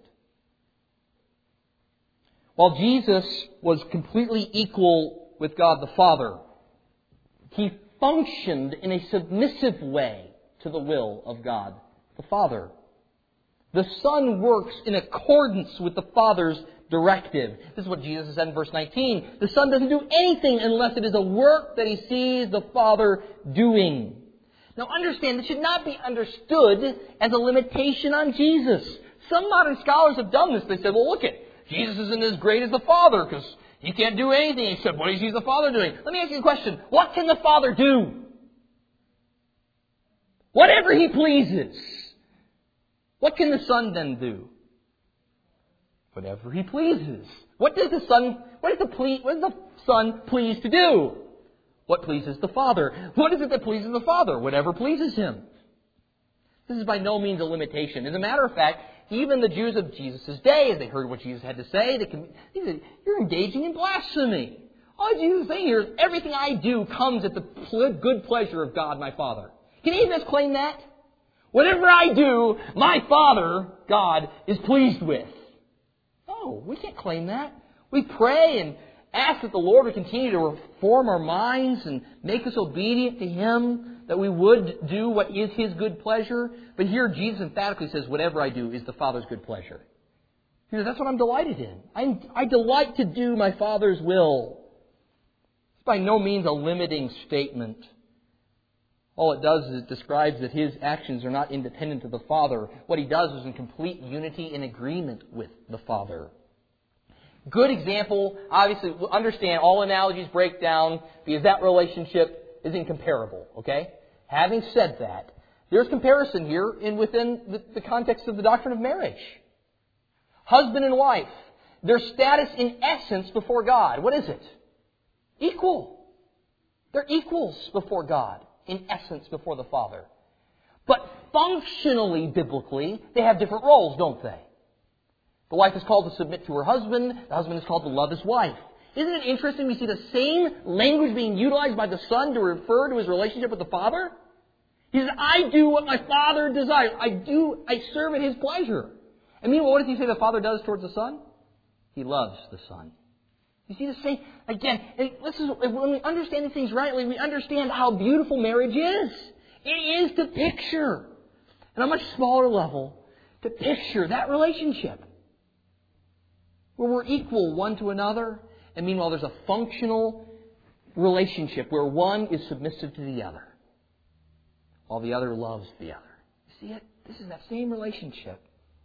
While Jesus was completely equal with God the Father, He functioned in a submissive way to the will of God the Father. The Son works in accordance with the Father's directive. This is what Jesus said in verse nineteen. The Son doesn't do anything unless it is a work that He sees the Father doing. Now understand, this should not be understood as a limitation on Jesus. Some modern scholars have done this. They said, well, look it, Jesus isn't as great as the Father because He can't do anything except what He sees the Father doing. Let me ask you a question. What can the Father do? Whatever He pleases. What can the Son then do? Whatever He pleases. What does the Son, what is the ple- what is the Son pleased to do? What pleases the Father? What is it that pleases the Father? Whatever pleases Him. This is by no means a limitation. As a matter of fact, even the Jews of Jesus' day, as they heard what Jesus had to say, they, can, they said, you're engaging in blasphemy. All Jesus is saying here is, everything I do comes at the good pleasure of God my Father. Can any of us claim that? Whatever I do, my Father, God, is pleased with. No, we can't claim that. We pray and ask that the Lord would continue to reform our minds and make us obedient to Him, that we would do what is His good pleasure. But here Jesus emphatically says, whatever I do is the Father's good pleasure. He says, that's what I'm delighted in. I, I delight to do my Father's will. It's by no means a limiting statement. All it does is it describes that His actions are not independent of the Father. What He does is in complete unity and agreement with the Father. Good example, obviously, understand all analogies break down because that relationship is incomparable, okay? Having said that, there's comparison here in within the, the context of the doctrine of marriage. Husband and wife, their status in essence before God, what is it? Equal. They're equals before God, in essence before the Father. But functionally, biblically, they have different roles, don't they? The wife is called to submit to her husband. The husband is called to love his wife. Isn't it interesting we see the same language being utilized by the Son to refer to His relationship with the Father? He says, I do what my Father desires. I do, I serve at His pleasure. And meanwhile, what does He say the Father does towards the Son? He loves the Son. You see the same, again, and this is, when we understand these things rightly, we understand how beautiful marriage is. It is to picture, on a much smaller level, to picture that relationship. Where we're equal one to another, and meanwhile there's a functional relationship where one is submissive to the other, while the other loves the other. You see it? This is that same relationship.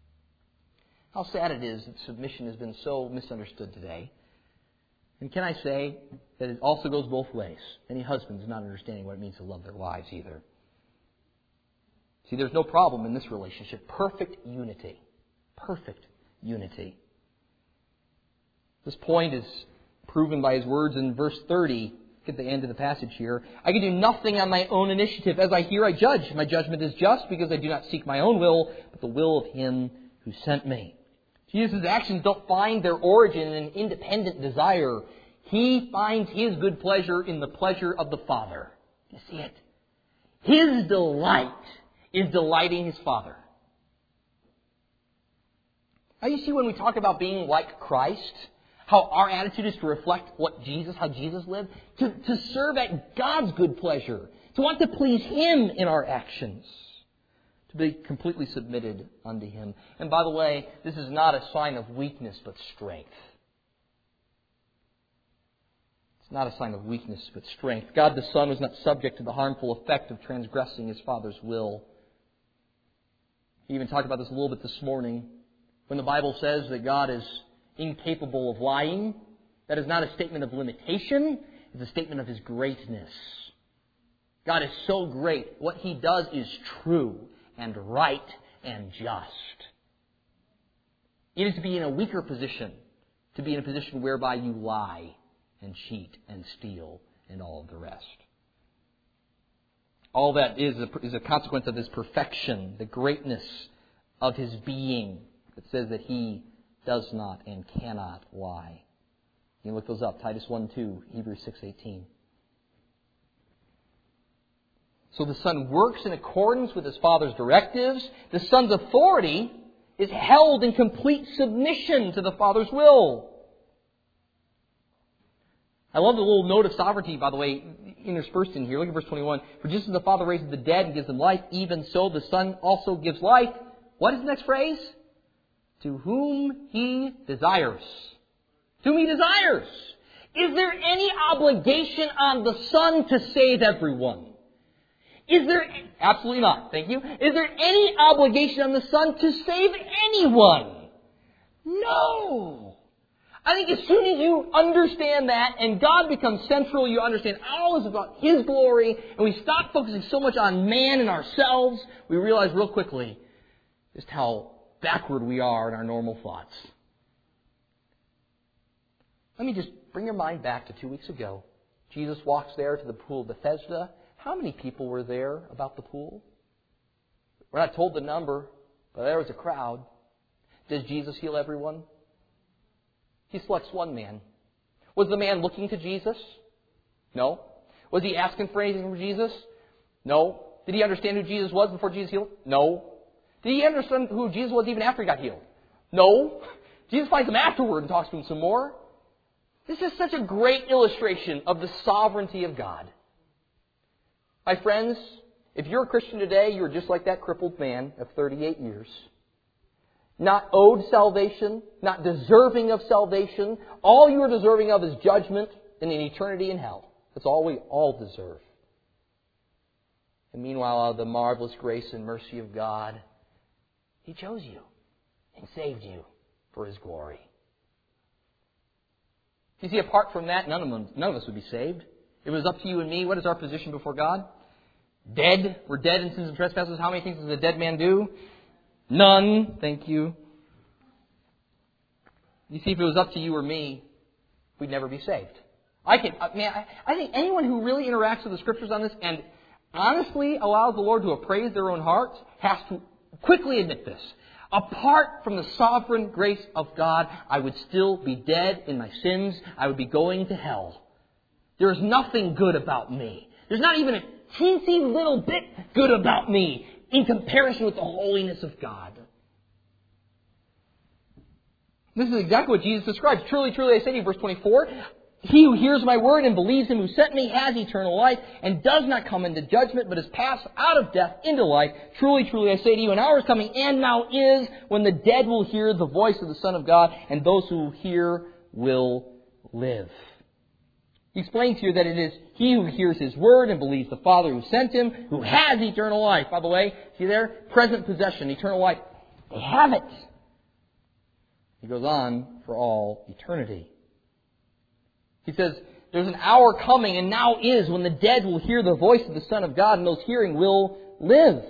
How sad it is that submission has been so misunderstood today. And can I say that it also goes both ways? Many husbands not understanding what it means to love their wives either. See, there's no problem in this relationship. Perfect unity. Perfect unity. This point is proven by His words in verse thirty, at the end of the passage here. I can do nothing on my own initiative. As I hear, I judge. My judgment is just because I do not seek my own will, but the will of Him who sent me. Jesus' actions don't find their origin in an independent desire. He finds His good pleasure in the pleasure of the Father. You see it? His delight is delighting His Father. Now you see when we talk about being like Christ, how our attitude is to reflect what Jesus, how Jesus lived, to, to serve at God's good pleasure, to want to please Him in our actions, to be completely submitted unto Him. And by the way, this is not a sign of weakness, but strength. It's not a sign of weakness, but strength. God the Son was not subject to the harmful effect of transgressing His Father's will. He even talked about this a little bit this morning. When the Bible says that God is incapable of lying, that is not a statement of limitation. It's a statement of His greatness. God is so great. What He does is true and right and just. It is to be in a weaker position, to be in a position whereby you lie and cheat and steal and all of the rest. All that is a, is a consequence of His perfection, the greatness of His being. It says that He does not and cannot lie. You can look those up. Titus one two, Hebrews six eighteen. So the Son works in accordance with His Father's directives. The Son's authority is held in complete submission to the Father's will. I love the little note of sovereignty, by the way, interspersed in here. Look at verse twenty-one. For just as the Father raises the dead and gives them life, even so the Son also gives life. What is the next phrase? To whom He desires. To whom He desires. Is there any obligation on the Son to save everyone? Is there... Absolutely not. Thank you. Is there any obligation on the Son to save anyone? No. I think as soon as you understand that and God becomes central, you understand all is about His glory, and we stop focusing so much on man and ourselves, we realize real quickly just how backward we are in our normal thoughts. Let me just bring your mind back to two weeks ago. Jesus walks there to the pool of Bethesda. How many people were there about the pool? We're not told the number, but there was a crowd. Does Jesus heal everyone? He selects one man. Was the man looking to Jesus? No. Was he asking for anything from Jesus? No. Did he understand who Jesus was before Jesus healed? No. Did he understand who Jesus was even after he got healed? No. Jesus finds him afterward and talks to him some more. This is such a great illustration of the sovereignty of God. My friends, if you're a Christian today, you're just like that crippled man of thirty-eight years. Not owed salvation, not deserving of salvation. All you are deserving of is judgment and an eternity in hell. That's all we all deserve. And meanwhile, out of the marvelous grace and mercy of God, He chose you and saved you for His glory. You see, apart from that, none of, them, none of us would be saved. If it was up to you and me, what is our position before God? Dead. We're dead in sins and trespasses. How many things does a dead man do? None. Thank you. You see, if it was up to you or me, we'd never be saved. I can, man, I, I think anyone who really interacts with the Scriptures on this and honestly allows the Lord to appraise their own hearts has to quickly admit this. Apart from the sovereign grace of God, I would still be dead in my sins. I would be going to hell. There is nothing good about me. There's not even a teensy little bit good about me in comparison with the holiness of God. This is exactly what Jesus describes. Truly, truly, I say to you, verse twenty-four, He who hears my word and believes Him who sent me has eternal life and does not come into judgment, but is passed out of death into life. Truly, truly, I say to you, an hour is coming and now is when the dead will hear the voice of the Son of God, and those who hear will live. He explains here that it is he who hears His word and believes the Father who sent Him, who has eternal life. By the way, see there? Present possession, eternal life. They have it. He goes on for all eternity. He says, there's an hour coming and now is when the dead will hear the voice of the Son of God, and those hearing will live.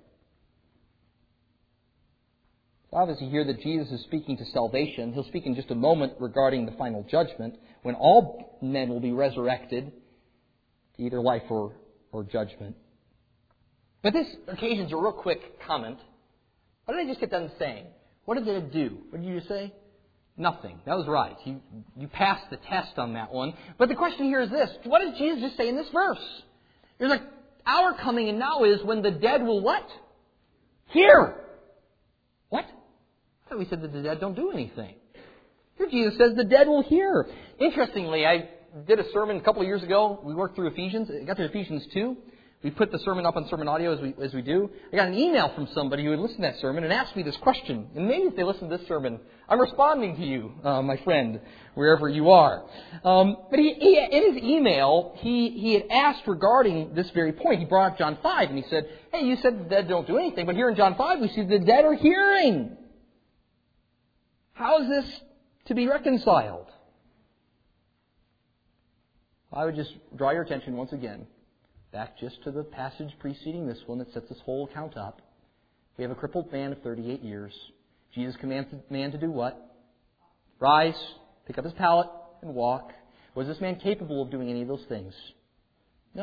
Obviously here that Jesus is speaking to salvation. He'll speak in just a moment regarding the final judgment, when all men will be resurrected to either life or, or judgment. But this occasions a real quick comment. What did I just get done saying? What did it do? What did you just say? Nothing. That was right. You, you passed the test on that one. But the question here is this. What did Jesus just say in this verse? There's an hour coming and now is when the dead will what? Hear. What? I thought we said that the dead don't do anything. Here Jesus says the dead will hear. Interestingly, I did a sermon a couple of years ago. We worked through Ephesians. I got to Ephesians two. We put the sermon up on Sermon Audio as we as we do. I got an email from somebody who had listened to that sermon and asked me this question. And maybe if they listen to this sermon, I'm responding to you, uh, my friend, wherever you are. Um, but he, he, in his email, he, he had asked regarding this very point. He brought up John five and he said, hey, you said the dead don't do anything, but here in John five we see the dead are hearing. How is this to be reconciled? I would just draw your attention once again back just to the passage preceding this one that sets this whole account up. We have a crippled man of thirty-eight years. Jesus commands the man to do what? Rise, pick up his pallet, and walk. Was this man capable of doing any of those things? No.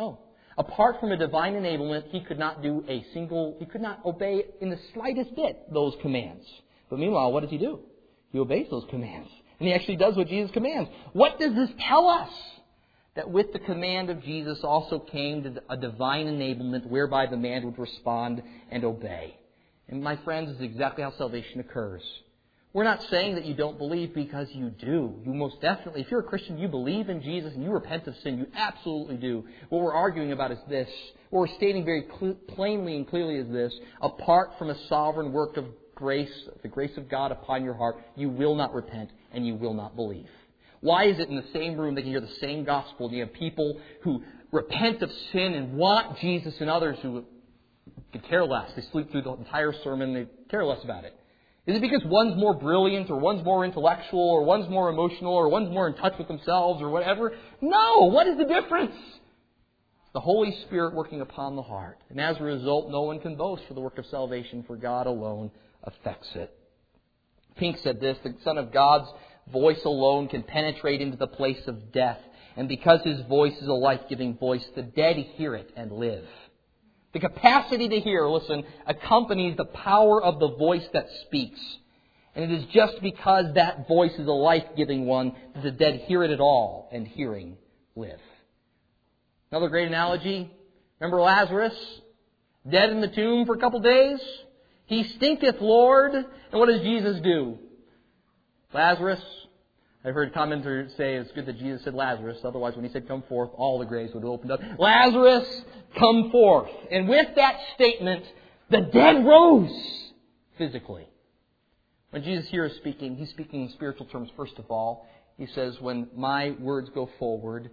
Apart from a divine enablement, he could not do a single, he could not obey in the slightest bit those commands. But meanwhile, what does he do? He obeys those commands. And he actually does what Jesus commands. What does this tell us? That with the command of Jesus also came a divine enablement whereby the man would respond and obey. And my friends, this is exactly how salvation occurs. We're not saying that you don't believe, because you do. You most definitely, if you're a Christian, you believe in Jesus and you repent of sin. You absolutely do. What we're arguing about is this. What we're stating very cl- plainly and clearly is this. Apart from a sovereign work of grace, the grace of God upon your heart, you will not repent and you will not believe. Why is it in the same room they can hear the same gospel and you have people who repent of sin and want Jesus, and others who could care less? They sleep through the entire sermon, they care less about it. Is it because one's more brilliant, or one's more intellectual, or one's more emotional, or one's more in touch with themselves, or whatever? No! What is the difference? It's the Holy Spirit working upon the heart. And as a result, no one can boast for the work of salvation, for God alone affects it. Pink said this: the Son of God's voice alone can penetrate into the place of death. And because His voice is a life-giving voice, the dead hear it and live. The capacity to hear, listen, accompanies the power of the voice that speaks. And it is just because that voice is a life-giving one that the dead hear it at all, and hearing live. Another great analogy. Remember Lazarus? Dead in the tomb for a couple days? He stinketh, Lord. And what does Jesus do? Lazarus, I've heard commenters say it's good that Jesus said Lazarus. Otherwise, when He said come forth, all the graves would have opened up. Lazarus, come forth. And with that statement, the dead rose physically. When Jesus here is speaking, He's speaking in spiritual terms first of all. He says, when my words go forward,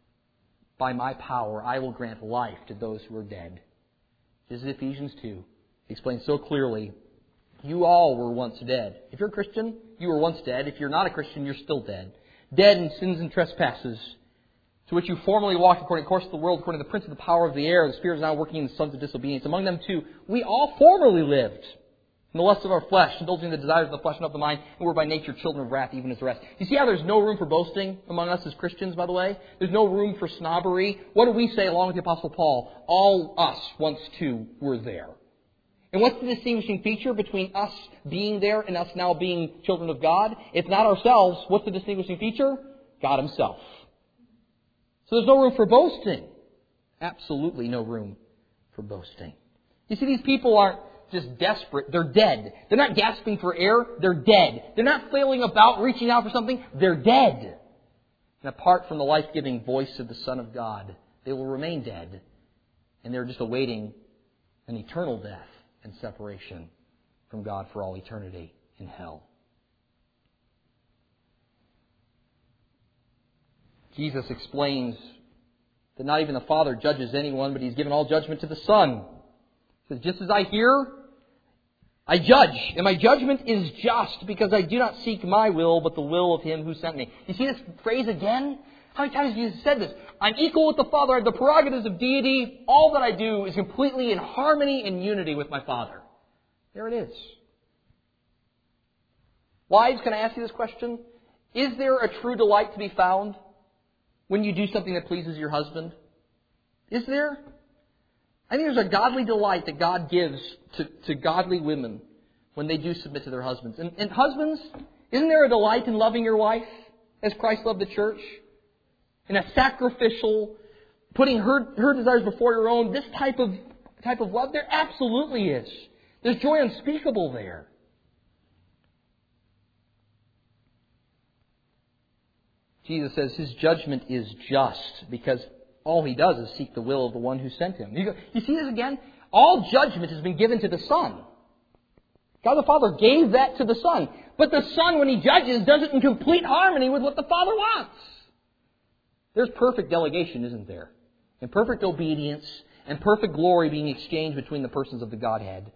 by my power, I will grant life to those who are dead. This is Ephesians two. He explains so clearly, you all were once dead. If you're a Christian, you were once dead. If you're not a Christian, you're still dead. Dead in sins and trespasses, to which you formerly walked according to the course of the world, according to the prince of the power of the air. The Spirit is now working in the sons of disobedience. Among them too, we all formerly lived in the lust of our flesh, indulging the desires of the flesh and of the mind, and were by nature children of wrath, even as the rest. You see how there's no room for boasting among us as Christians, by the way? There's no room for snobbery. What do we say along with the Apostle Paul? All us once too were there. And what's the distinguishing feature between us being there and us now being children of God? It's not ourselves. What's the distinguishing feature? God Himself. So there's no room for boasting. Absolutely no room for boasting. You see, these people aren't just desperate. They're dead. They're not gasping for air. They're dead. They're not flailing about, reaching out for something. They're dead. And apart from the life-giving voice of the Son of God, they will remain dead. And they're just awaiting an eternal death and separation from God for all eternity in hell. Jesus explains that not even the Father judges anyone, but He's given all judgment to the Son. He says, just as I hear, I judge. And my judgment is just, because I do not seek my will, but the will of Him who sent me. You see this phrase again? How many times has Jesus said this? I'm equal with the Father. I have the prerogatives of deity. All that I do is completely in harmony and unity with my Father. There it is. Wives, can I ask you this question? Is there a true delight to be found when you do something that pleases your husband? Is there? I think there's a godly delight that God gives to, to godly women when they do submit to their husbands. And, and husbands, isn't there a delight in loving your wife as Christ loved the church? In a sacrificial, putting her, her desires before your own, this type of, type of love, there absolutely is. There's joy unspeakable there. Jesus says His judgment is just, because all He does is seek the will of the one who sent Him. You, go, you see this again? All judgment has been given to the Son. God the Father gave that to the Son. But the Son, when He judges, does it in complete harmony with what the Father wants. There's perfect delegation, isn't there? And perfect obedience and perfect glory being exchanged between the persons of the Godhead.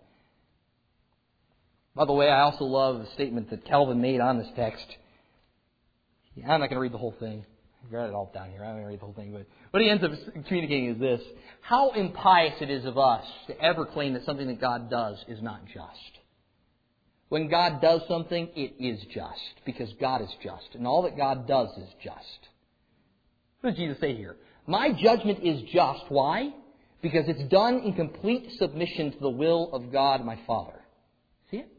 By the way, I also love a statement that Calvin made on this text. I'm not going to read the whole thing. I've got it all down here. I'm not going to read the whole thing. But what he ends up communicating is this: how impious it is of us to ever claim that something that God does is not just. When God does something, it is just, because God is just. And all that God does is just. What does Jesus say here? My judgment is just. Why? Because it's done in complete submission to the will of God, my Father. See it?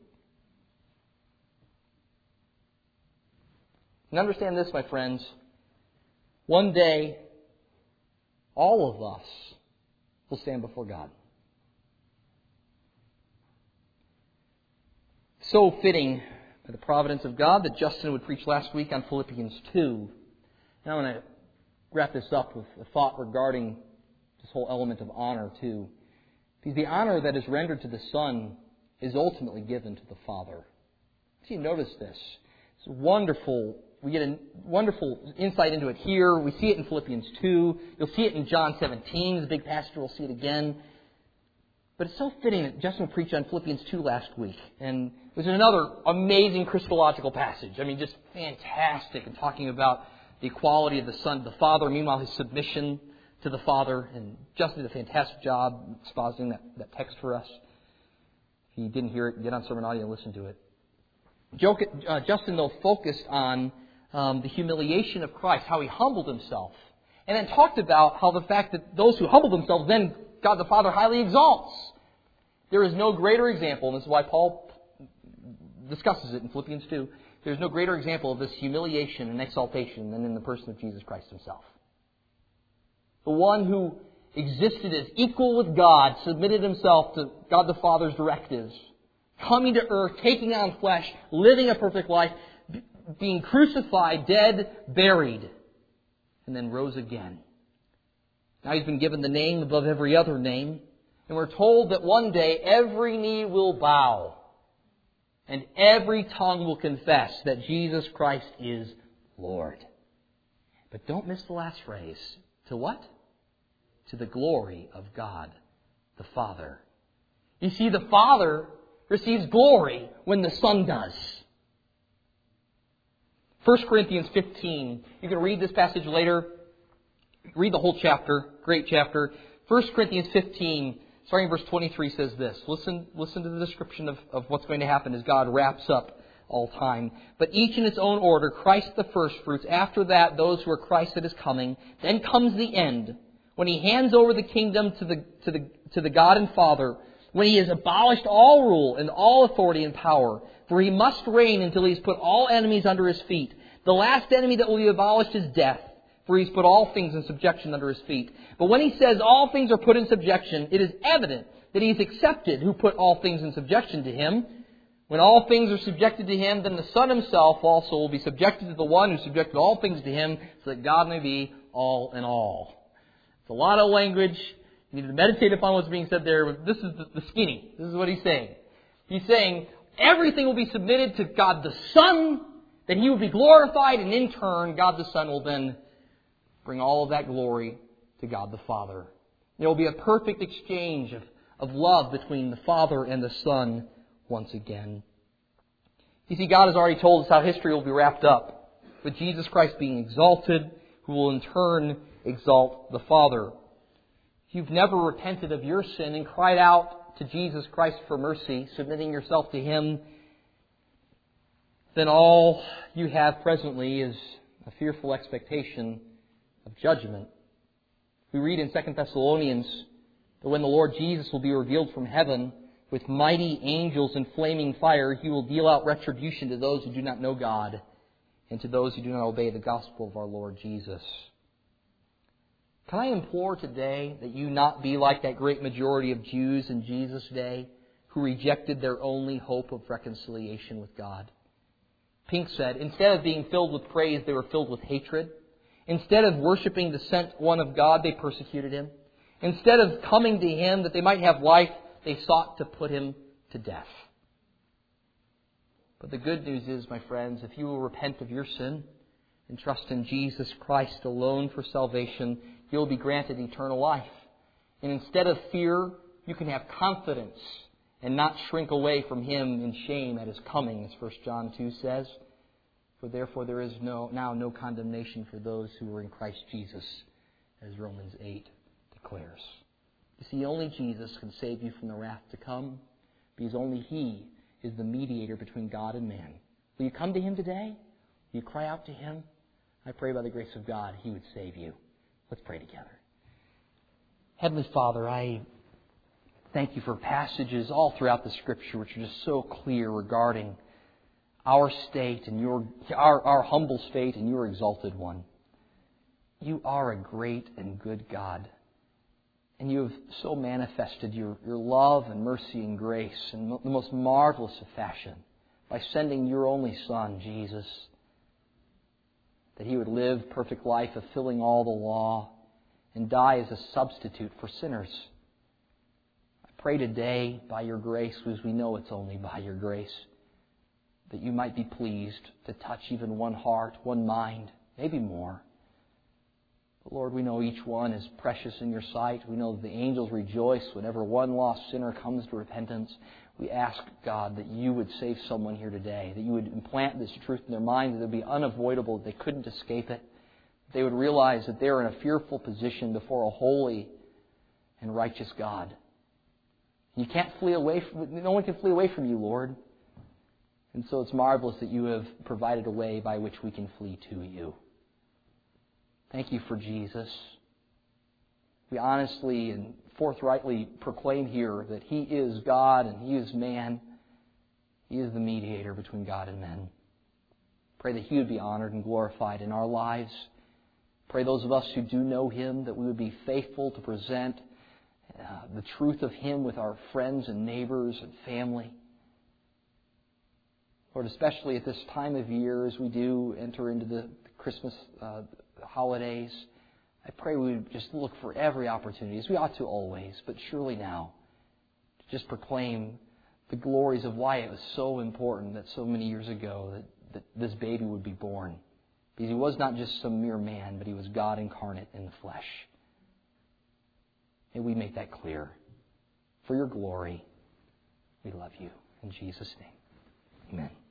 And understand this, my friends. One day, all of us will stand before God. So fitting by the providence of God that Justin would preach last week on Philippians two. And I want to wrap this up with a thought regarding this whole element of honor too. Because the honor that is rendered to the Son is ultimately given to the Father. See, notice this. It's wonderful. We get a wonderful insight into it here. We see it in Philippians two. You'll see it in John seventeen. The big pastor will see it again. But it's so fitting that Justin preached on Philippians two last week. And it was another amazing Christological passage. I mean, just fantastic in talking about the equality of the Son to the Father. Meanwhile, his submission to the Father. And Justin did a fantastic job expositing that, that text for us. If you didn't hear it, get on Sermon Audio and listen to it. Joke, uh, Justin, though, focused on um, the humiliation of Christ, how he humbled himself. And then talked about how the fact that those who humble themselves, then God the Father highly exalts. There is no greater example, and this is why Paul discusses it in Philippians two. There's no greater example of this humiliation and exaltation than in the person of Jesus Christ himself. The one who existed as equal with God, submitted himself to God the Father's directives, coming to earth, taking on flesh, living a perfect life, being crucified, dead, buried, and then rose again. Now he's been given the name above every other name. And we're told that one day every knee will bow and every tongue will confess that Jesus Christ is Lord. But don't miss the last phrase. To what? To the glory of God the Father. You see, the Father receives glory when the Son does. First Corinthians fifteen. You can read this passage later. Read the whole chapter. Great chapter. First Corinthians fifteen, starting in verse twenty-three, says this. Listen, listen to the description of, of what's going to happen as God wraps up all time. But each in its own order, Christ the firstfruits. After that, those who are Christ that is coming. Then comes the end, when He hands over the kingdom to the, to the, to the God and Father, when He has abolished all rule and all authority and power. For He must reign until He has put all enemies under His feet. The last enemy that will be abolished is death. For He's put all things in subjection under His feet. But when He says all things are put in subjection, it is evident that He's accepted who put all things in subjection to Him. When all things are subjected to Him, then the Son Himself also will be subjected to the one who subjected all things to Him, so that God may be all in all. It's a lot of language. You need to meditate upon what's being said there. This is the, the skinny. This is what He's saying. He's saying everything will be submitted to God the Son, that He will be glorified, and in turn, God the Son will then bring all of that glory to God the Father. There will be a perfect exchange of, of love between the Father and the Son once again. You see, God has already told us how history will be wrapped up, with Jesus Christ being exalted, who will in turn exalt the Father. If you've never repented of your sin and cried out to Jesus Christ for mercy, submitting yourself to Him, then all you have presently is a fearful expectation of judgment. We read in Second Thessalonians that when the Lord Jesus will be revealed from heaven with mighty angels in flaming fire, He will deal out retribution to those who do not know God and to those who do not obey the gospel of our Lord Jesus. Can I implore today that you not be like that great majority of Jews in Jesus' day who rejected their only hope of reconciliation with God? Pink said, instead of being filled with praise, they were filled with hatred. Instead of worshiping the sent one of God, they persecuted Him. Instead of coming to Him that they might have life, they sought to put Him to death. But the good news is, my friends, if you will repent of your sin and trust in Jesus Christ alone for salvation, you will be granted eternal life. And instead of fear, you can have confidence and not shrink away from Him in shame at His coming, as First John two says. For therefore there is no now no condemnation for those who are in Christ Jesus, as Romans eight declares. You see, only Jesus can save you from the wrath to come, because only He is the mediator between God and man. Will you come to Him today? Will you cry out to Him? I pray by the grace of God He would save you. Let's pray together. Heavenly Father, I thank you for passages all throughout the Scripture which are just so clear regarding our state and your our, our humble state and your exalted one. You are a great and good God. And you have so manifested your, your love and mercy and grace in the most marvelous of fashion by sending your only Son, Jesus, that He would live perfect life, fulfilling all the law, and die as a substitute for sinners. I pray today, by your grace, because we know it's only by your grace, that you might be pleased to touch even one heart, one mind, maybe more. But Lord, we know each one is precious in your sight. We know that the angels rejoice whenever one lost sinner comes to repentance. We ask, God, that you would save someone here today, that you would implant this truth in their mind, that it would be unavoidable, that they couldn't escape it. They would realize that they're in a fearful position before a holy and righteous God. You can't flee away from, no one can flee away from you, Lord. And so it's marvelous that you have provided a way by which we can flee to you. Thank you for Jesus. We honestly and forthrightly proclaim here that He is God and He is man. He is the mediator between God and men. Pray that He would be honored and glorified in our lives. Pray those of us who do know Him that we would be faithful to present uh, the truth of Him with our friends and neighbors and family. Lord, especially at this time of year as we do enter into the Christmas uh, holidays, I pray we would just look for every opportunity, as we ought to always, but surely now, to just proclaim the glories of why it was so important that so many years ago that, that this baby would be born. Because He was not just some mere man, but He was God incarnate in the flesh. May we make that clear. For your glory, we love you. In Jesus' name, amen.